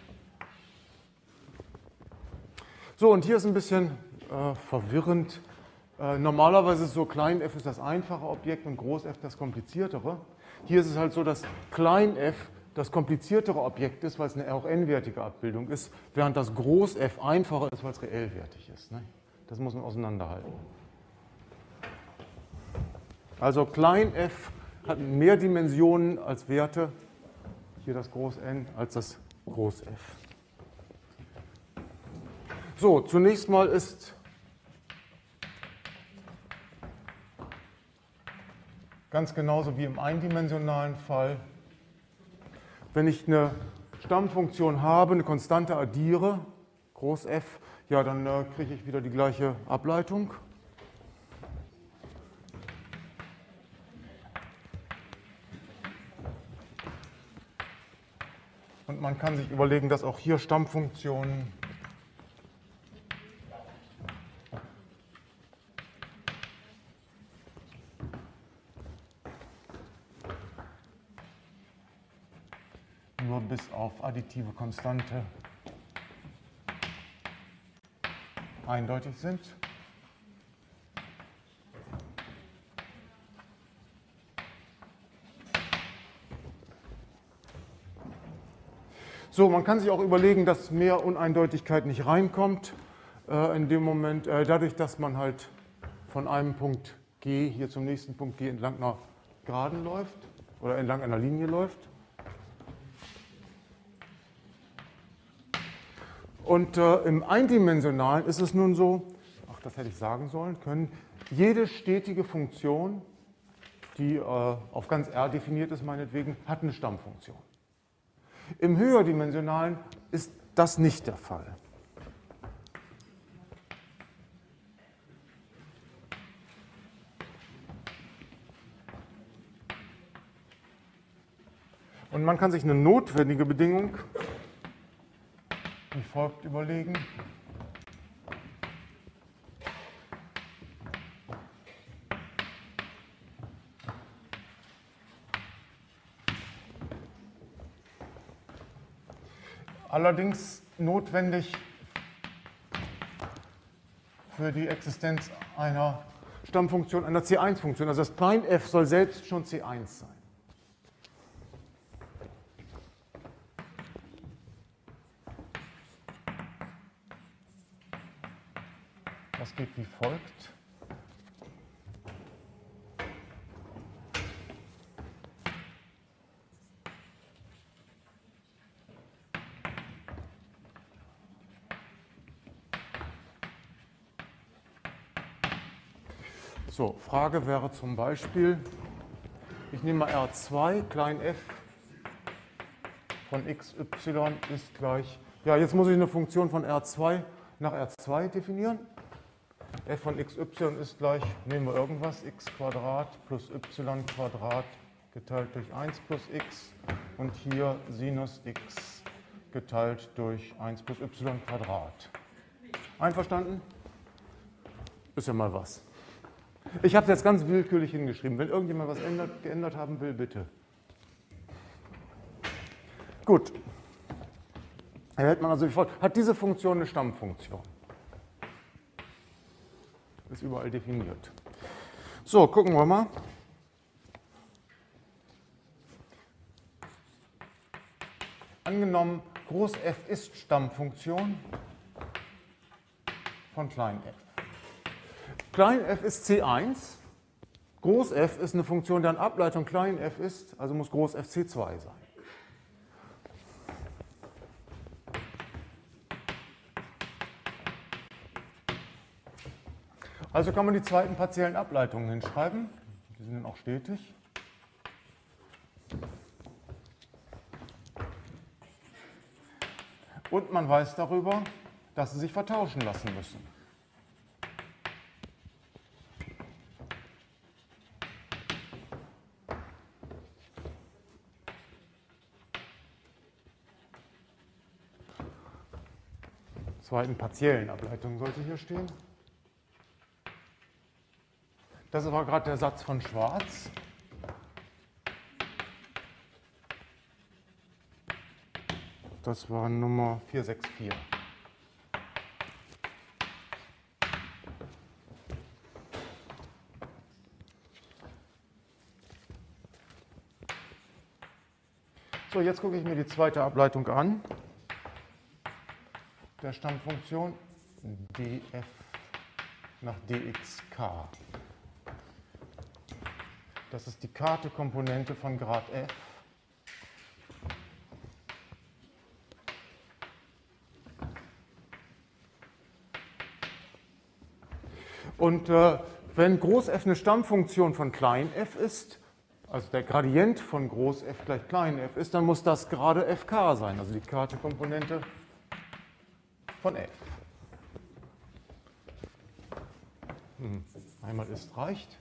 So, und hier ist ein bisschen äh, verwirrend. Äh, normalerweise ist es so, klein f ist das einfache Objekt und groß f das kompliziertere. Hier ist es halt so, dass klein f das kompliziertere Objekt ist, weil es eine R hoch n-wertige Abbildung ist, während das groß f einfacher ist, weil es reellwertig ist. Ne? Das muss man auseinanderhalten. Also klein f hat mehr Dimensionen als Werte, hier das Groß N, als das Groß F. So, zunächst mal ist ganz genauso wie im eindimensionalen Fall, wenn ich eine Stammfunktion habe, eine Konstante addiere, Groß F, ja, dann äh, kriege ich wieder die gleiche Ableitung. Und man kann sich überlegen, dass auch hier Stammfunktionen nur bis auf additive Konstante eindeutig sind. So, man kann sich auch überlegen, dass mehr Uneindeutigkeit nicht reinkommt, äh, in dem Moment, äh, dadurch, dass man halt von einem Punkt G hier zum nächsten Punkt G entlang einer Geraden läuft oder entlang einer Linie läuft. Und äh, im Eindimensionalen ist es nun so, ach, das hätte ich sagen sollen können, jede stetige Funktion, die äh, auf ganz R definiert ist, meinetwegen, hat eine Stammfunktion. Im Höherdimensionalen ist das nicht der Fall. Und man kann sich eine notwendige Bedingung wie folgt überlegen. Allerdings notwendig für die Existenz einer Stammfunktion, einer C eins Funktion. Also das klein f soll selbst schon C eins sein. Das geht wie folgt. So, Frage wäre zum Beispiel, ich nehme mal R zwei, klein f von xy ist gleich, ja, jetzt muss ich eine Funktion von R zwei nach R zwei definieren. F von xy ist gleich, nehmen wir irgendwas, x Quadrat plus y Quadrat geteilt durch eins plus x und hier Sinus x geteilt durch eins plus y Quadrat. Einverstanden? Ist ja mal was. Ich habe es jetzt ganz willkürlich hingeschrieben. Wenn irgendjemand was ändert, geändert haben will, bitte. Gut. Erhält man also wie folgt. Hat diese Funktion eine Stammfunktion? Ist überall definiert. So, gucken wir mal. Angenommen, Groß F ist Stammfunktion von klein f. Klein f ist C eins, Groß F ist eine Funktion, deren Ableitung klein f ist, also muss Groß F C zwei sein. Also kann man die zweiten partiellen Ableitungen hinschreiben, die sind dann auch stetig. Und man weiß darüber, dass sie sich vertauschen lassen müssen. Zweiten partiellen Ableitung sollte hier stehen. Das war gerade der Satz von Schwarz. Das war Nummer vier sechs vier. So, jetzt gucke ich mir die zweite Ableitung an. Der Stammfunktion df nach dxk. Das ist die Karte-Komponente von Grad f. Und äh, wenn Groß F eine Stammfunktion von klein f ist, also der Gradient von Groß F gleich klein f ist, dann muss das gerade F K sein, also die Karte-Komponente von f. Hm. Einmal ist reicht.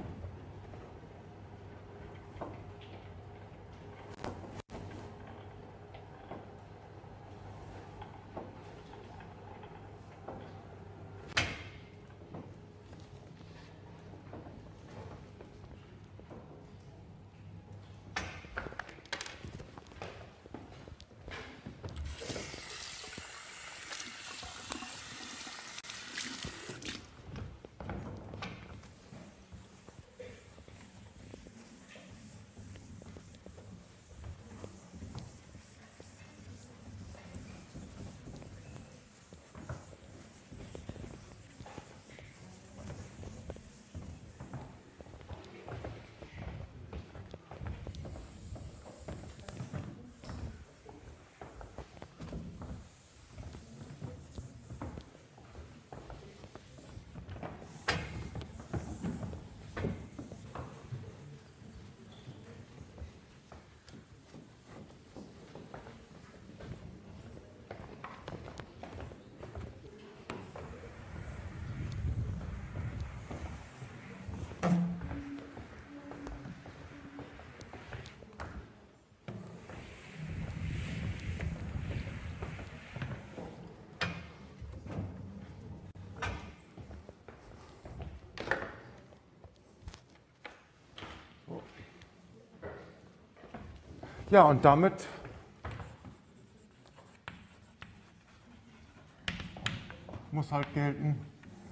Ja, und damit muss halt gelten,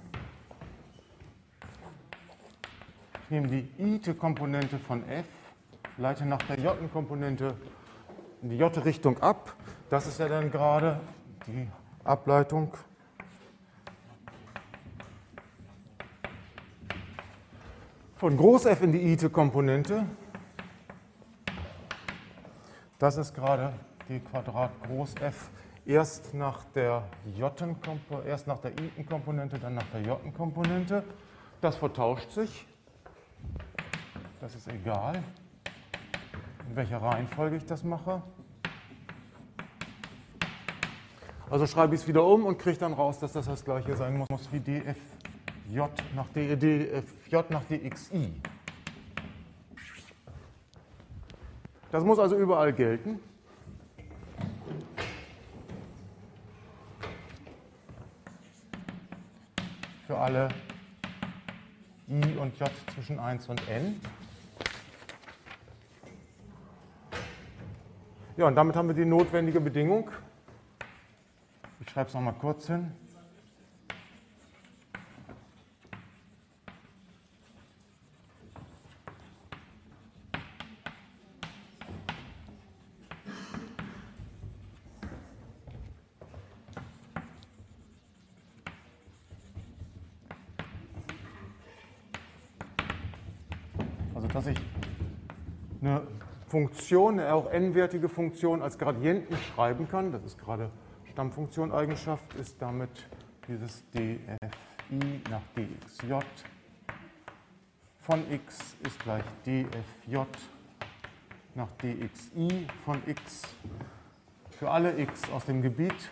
ich nehme die i-te-Komponente von f, leite nach der j-Komponente in die j-Richtung ab. Das ist ja dann gerade die Ableitung von Groß F in die i-te-Komponente. Das ist gerade die Quadrat Groß F erst nach der j-Komponente, erst nach der i-Komponente, dann nach der j-Komponente. Das vertauscht sich. Das ist egal, in welcher Reihenfolge ich das mache. Also schreibe ich es wieder um und kriege dann raus, dass das das gleiche sein muss wie dfj nach dfj nach dxi. Das muss also überall gelten. Für alle i und j zwischen eins und n. Ja, und damit haben wir die notwendige Bedingung. Ich schreibe es nochmal kurz hin. Dass ich eine Funktion, eine auch n-wertige Funktion als Gradienten schreiben kann. Das ist gerade Stammfunktion-Eigenschaft, ist damit dieses dfi nach dxj von x ist gleich dfj nach dxi von x für alle x aus dem Gebiet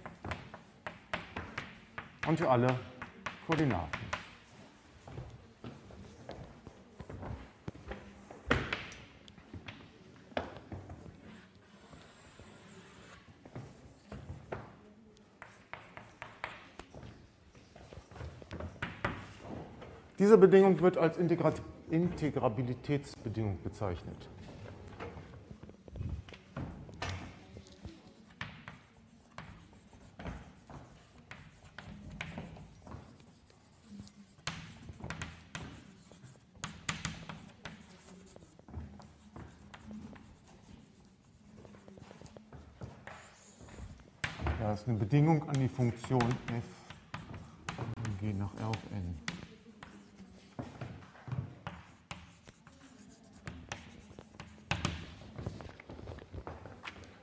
und für alle Koordinaten. Diese Bedingung wird als Integra- Integrabilitätsbedingung bezeichnet. Ja, das ist eine Bedingung an die Funktion f g nach R auf n.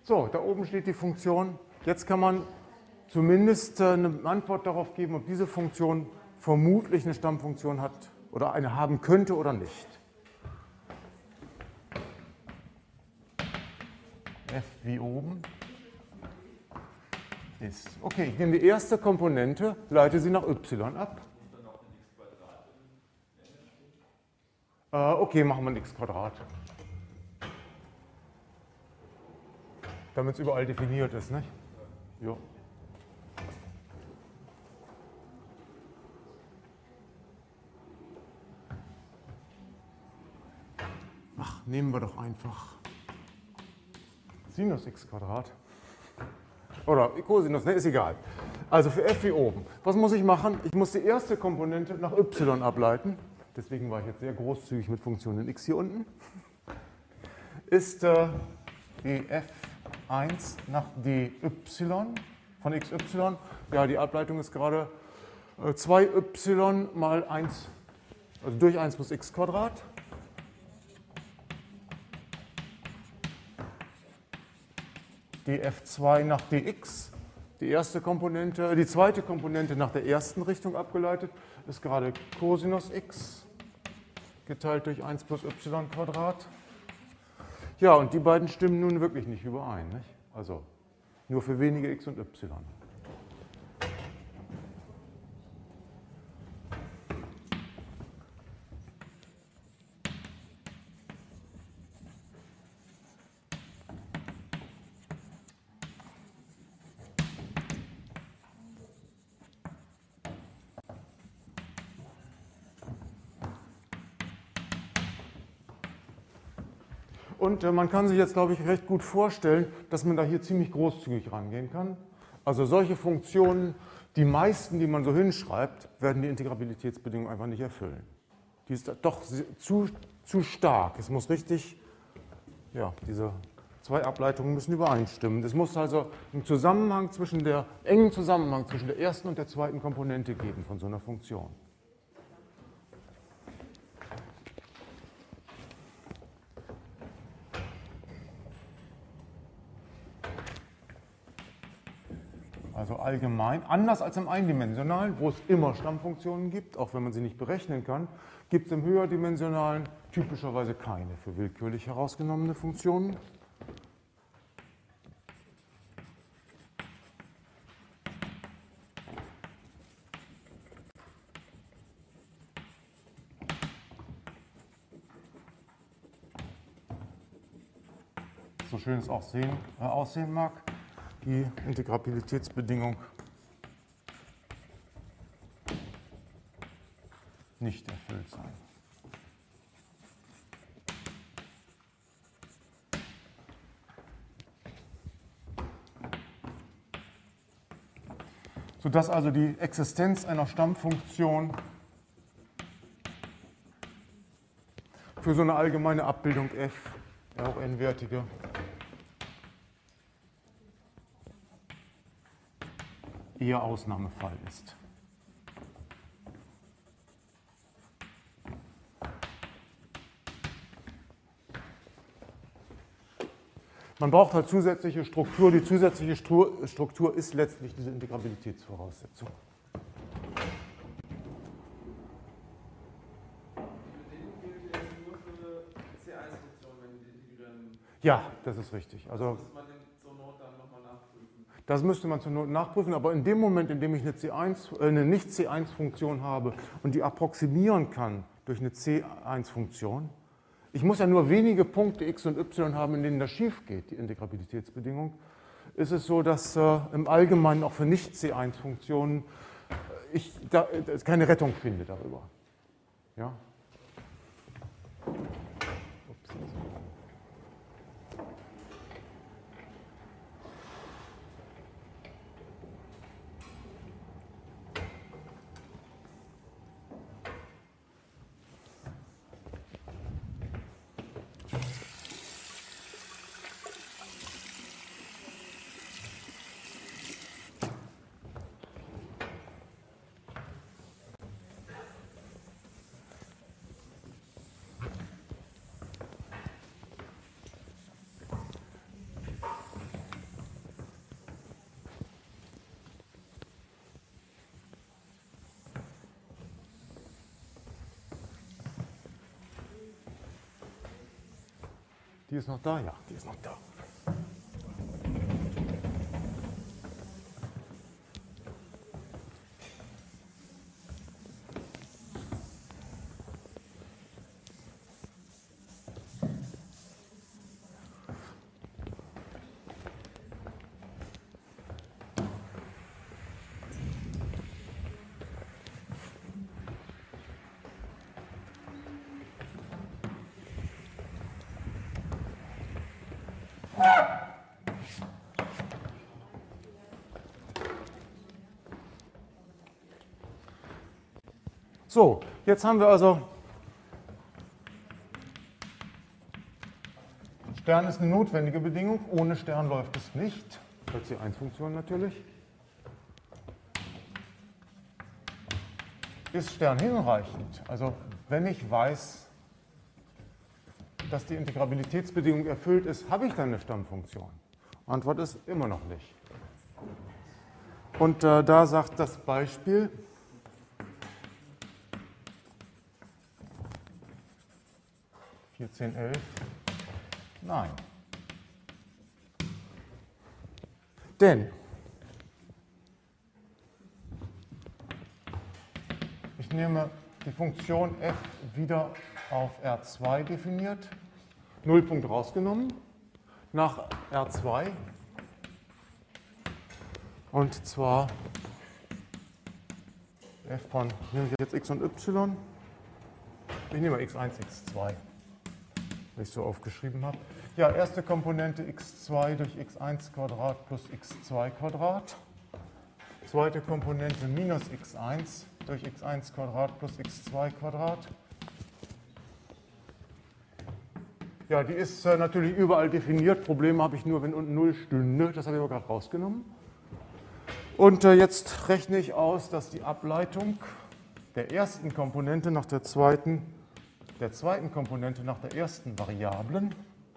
So, da oben steht die Funktion. Jetzt kann man zumindest eine Antwort darauf geben, ob diese Funktion vermutlich eine Stammfunktion hat oder eine haben könnte oder nicht. F wie oben ist. Okay, ich nehme die erste Komponente, leite sie nach y ab. Äh, okay, machen wir ein x Quadrat. Damit es überall definiert ist, nicht? Ja. Ach, nehmen wir doch einfach Sinus x Quadrat. Oder Cosinus, ne, ist egal. Also für f wie oben. Was muss ich machen? Ich muss die erste Komponente nach y ableiten. Deswegen war ich jetzt sehr großzügig mit Funktionen x hier unten. Ist äh, die f eins nach dy von xy. Ja, die Ableitung ist gerade äh, zwei y mal eins, also durch eins plus x Quadrat. Die f zwei nach dx, die erste Komponente, die zweite Komponente nach der ersten Richtung abgeleitet, ist gerade Cosinus x geteilt durch eins plus y Quadrat. Ja, und die beiden stimmen nun wirklich nicht überein, nicht? Also nur für wenige x und y. Und äh, man kann sich jetzt, glaube ich, recht gut vorstellen, dass man da hier ziemlich großzügig rangehen kann. Also solche Funktionen, die meisten, die man so hinschreibt, werden die Integrabilitätsbedingungen einfach nicht erfüllen. Die ist doch zu, zu stark. Es muss richtig, ja, diese zwei Ableitungen müssen übereinstimmen. Es muss also einen Zusammenhang zwischen der, engen Zusammenhang zwischen der ersten und der zweiten Komponente geben von so einer Funktion. Also allgemein, anders als im Eindimensionalen, wo es immer Stammfunktionen gibt, auch wenn man sie nicht berechnen kann, gibt es im Höherdimensionalen typischerweise keine für willkürlich herausgenommene Funktionen. So schön es auch sehen, äh, aussehen mag. Die Integrabilitätsbedingung nicht erfüllt sein. Sodass also die Existenz einer Stammfunktion für so eine allgemeine Abbildung f, auch n-wertige, eher Ausnahmefall ist. Man braucht halt zusätzliche Struktur. Die zusätzliche Struktur ist letztlich diese Integrabilitätsvoraussetzung. Ja, das ist richtig. Also das müsste man zur Not nachprüfen, aber in dem Moment, in dem ich eine, C eins, äh, eine Nicht-C eins Funktion habe und die approximieren kann durch eine C eins Funktion, ich muss ja nur wenige Punkte x und y haben, in denen das schief geht, die Integrabilitätsbedingung, ist es so, dass äh, im Allgemeinen auch für Nicht-C eins Funktionen ich da, äh, keine Rettung finde darüber. Ja? Ups. Die ist noch da? Ja, die ist noch da. So, jetzt haben wir also, Stern ist eine notwendige Bedingung, ohne Stern läuft es nicht, als die eins Funktion natürlich. Ist Stern hinreichend? Also wenn ich weiß, dass die Integrabilitätsbedingung erfüllt ist, habe ich dann eine Stammfunktion? Antwort ist immer noch nicht. Und äh, da sagt das Beispiel, vierzehn elf, nein. Denn ich nehme die Funktion f wieder auf R zwei definiert, Nullpunkt rausgenommen, nach R zwei. Und zwar f von, nehme ich jetzt x und y, ich nehme x eins, x zwei. Wenn ich so aufgeschrieben habe. Ja, erste Komponente x zwei durch x eins Quadrat plus x zwei Quadrat. Zweite Komponente minus x eins durch x eins Quadrat plus x zwei Quadrat. Ja, die ist äh, natürlich überall definiert. Probleme habe ich nur, wenn unten null stünde. Das habe ich aber gerade rausgenommen. Und äh, jetzt rechne ich aus, dass die Ableitung der ersten Komponente nach der zweiten der zweiten Komponente nach der ersten Variablen.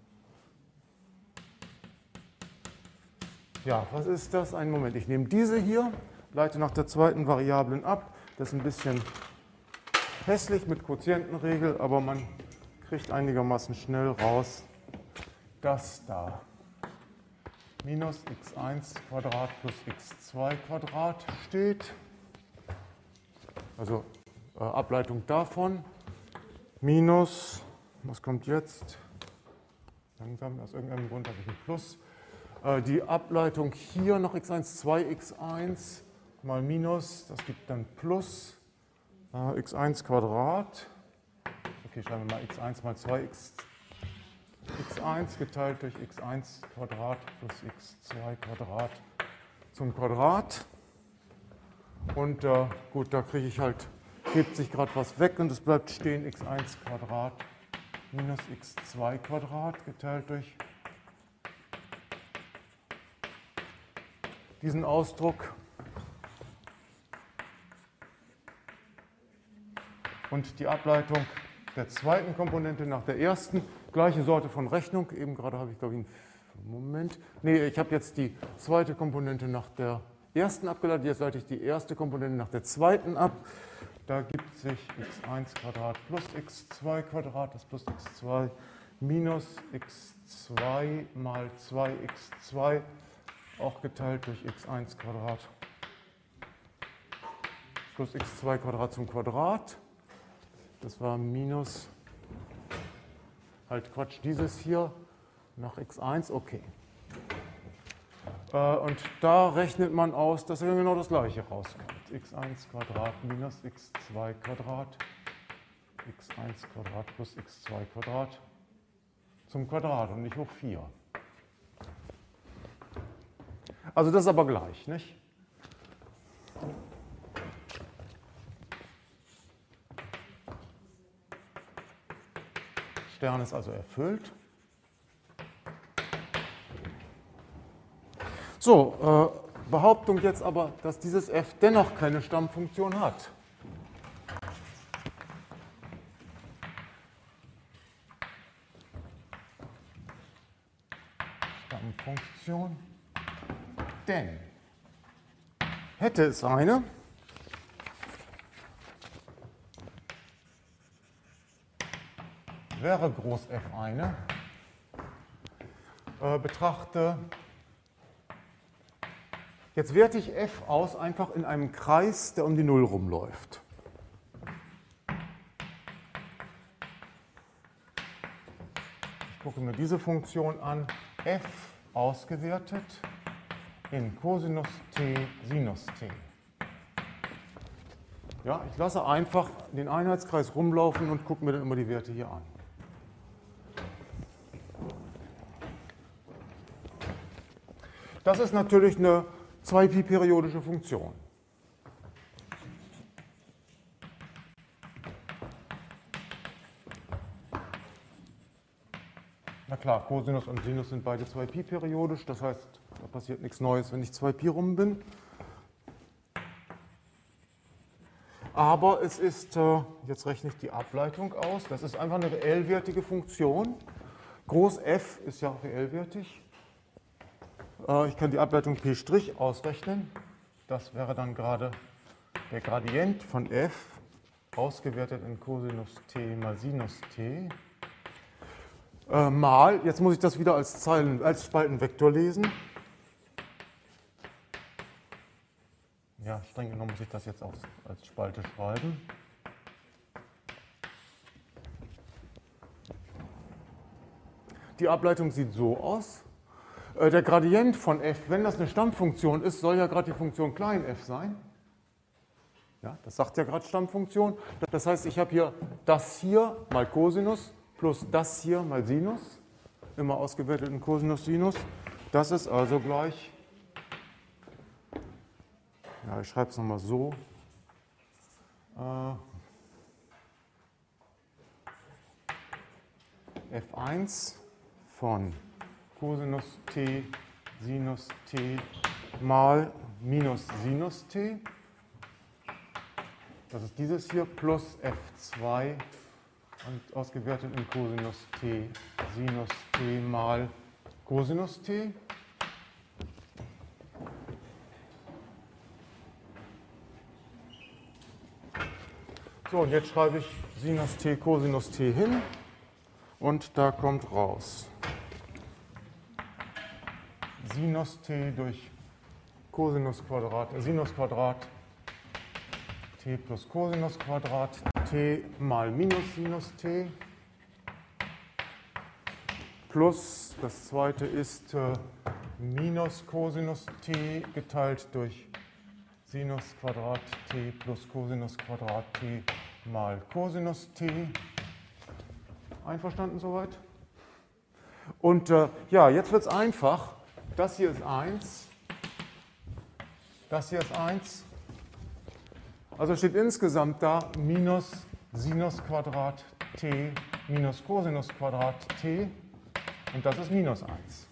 Ja, was ist das? Einen Moment, ich nehme diese hier, leite nach der zweiten Variablen ab. Das ist ein bisschen hässlich mit Quotientenregel, aber man kriegt einigermaßen schnell raus, dass da minus x eins Quadrat plus x zwei Quadrat steht. Also äh, Ableitung davon. Minus, was kommt jetzt? Langsam, aus irgendeinem Grund habe ich ein Plus. Äh, die Ableitung hier noch x eins, zwei x eins mal Minus, das gibt dann Plus äh, x eins Quadrat. Okay, schreiben wir mal x eins mal zwei x eins geteilt durch x eins Quadrat plus x zwei Quadrat zum Quadrat. Und äh, gut, da kriege ich halt hebt sich gerade was weg und es bleibt stehen x eins Quadrat minus x zwei Quadrat geteilt durch diesen Ausdruck. Und die Ableitung der zweiten Komponente nach der ersten, gleiche Sorte von Rechnung. Eben gerade habe ich, glaube ich, einen Moment. Nee, ich habe jetzt die zweite Komponente nach der ersten abgeleitet. Jetzt leite ich die erste Komponente nach der zweiten ab. Da gibt sich x eins Quadrat plus x zwei Quadrat, das plus x zwei minus x zwei mal zwei x zwei, auch geteilt durch x eins Quadrat plus x zwei Quadrat zum Quadrat. Das war minus, halt Quatsch, dieses hier nach x eins, okay. Und da rechnet man aus, dass ja genau das gleiche rauskommt. x eins Quadrat minus x zwei Quadrat, x eins Quadrat plus x zwei Quadrat zum Quadrat und nicht hoch vier. Also das ist aber gleich, nicht? Stern ist also erfüllt. So, äh, Behauptung jetzt aber, dass dieses f dennoch keine Stammfunktion hat. Stammfunktion. Denn hätte es eine, wäre groß F eine, äh, betrachte. Jetzt werte ich f aus einfach in einem Kreis, der um die Null rumläuft. Ich gucke mir diese Funktion an, f ausgewertet in Cosinus t, Sinus t. Ja, ich lasse einfach den Einheitskreis rumlaufen und gucke mir dann immer die Werte hier an. Das ist natürlich eine zwei Pi periodische Funktion. Na klar, Cosinus und Sinus sind beide zwei Pi periodisch, das heißt, da passiert nichts Neues, wenn ich zwei Pi rum bin. Aber es ist, jetzt rechne ich die Ableitung aus, das ist einfach eine reellwertige Funktion. Groß f ist ja reellwertig. Ich kann die Ableitung P' ausrechnen. Das wäre dann gerade der Gradient von f, ausgewertet in Cosinus t mal Sinus t, äh, mal, jetzt muss ich das wieder als, Zeilen, als Spaltenvektor lesen. Ja, streng genommen muss ich das jetzt auch als Spalte schreiben. Die Ableitung sieht so aus. Der Gradient von f, wenn das eine Stammfunktion ist, soll ja gerade die Funktion klein f sein. Ja, das sagt ja gerade Stammfunktion. Das heißt, ich habe hier das hier mal Cosinus plus das hier mal Sinus, immer ausgewertet in Cosinus Sinus. Das ist also gleich, ja, ich schreibe es nochmal so, äh, f eins von Cosinus t Sinus t mal minus Sinus t. Das ist dieses hier plus f zwei und ausgewertet in Cosinus t Sinus t mal Cosinus t. So, und jetzt schreibe ich Sinus t Cosinus t hin und da kommt raus Sinus t durch Cosinus Quadrat, äh, Sinus Quadrat t plus Cosinus Quadrat t mal minus Sinus t plus, das zweite ist äh, minus Cosinus t geteilt durch Sinus Quadrat t plus Cosinus Quadrat t mal Cosinus t. Einverstanden soweit? Und äh, ja, jetzt wird es einfach. Das hier ist eins, das hier ist eins. Also steht insgesamt da minus Sinus Quadrat t minus Cosinus Quadrat t und das ist minus eins.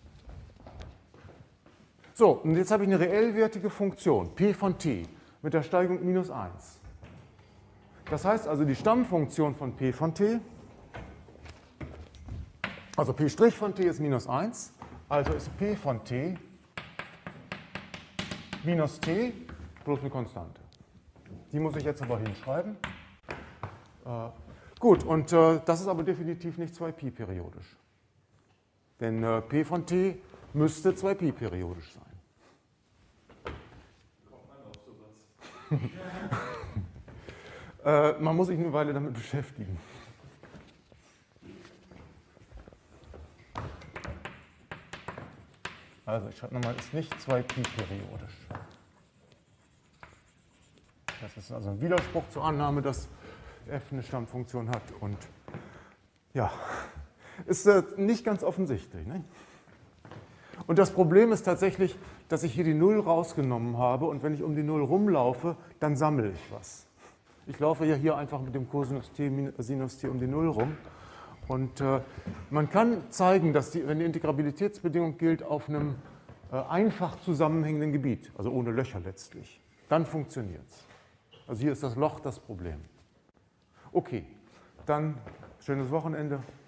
So, und jetzt habe ich eine reellwertige Funktion, p von t, mit der Steigung minus eins. Das heißt also, die Stammfunktion von p von t, also p' von t ist minus eins, also ist p von t minus t plus eine Konstante. Die muss ich jetzt aber hinschreiben. Äh, gut, und äh, das ist aber definitiv nicht zwei Pi periodisch. Denn äh, p von t müsste zwei Pi periodisch sein. Kommt man auf sowas? äh, man muss sich eine Weile damit beschäftigen. Also ich schreibe nochmal, ist nicht zwei Pi periodisch. Das ist also ein Widerspruch zur Annahme, dass f eine Stammfunktion hat. Und ja, ist äh, nicht ganz offensichtlich. Ne? Und das Problem ist tatsächlich, dass ich hier die Null rausgenommen habe und wenn ich um die Null rumlaufe, dann sammle ich was. Ich laufe ja hier einfach mit dem Cosinus t, Sinus t um die Null rum. Und äh, man kann zeigen, dass die, wenn die Integrabilitätsbedingung gilt auf einem äh, einfach zusammenhängenden Gebiet, also ohne Löcher letztlich, dann funktioniert es. Also hier ist das Loch das Problem. Okay, dann schönes Wochenende.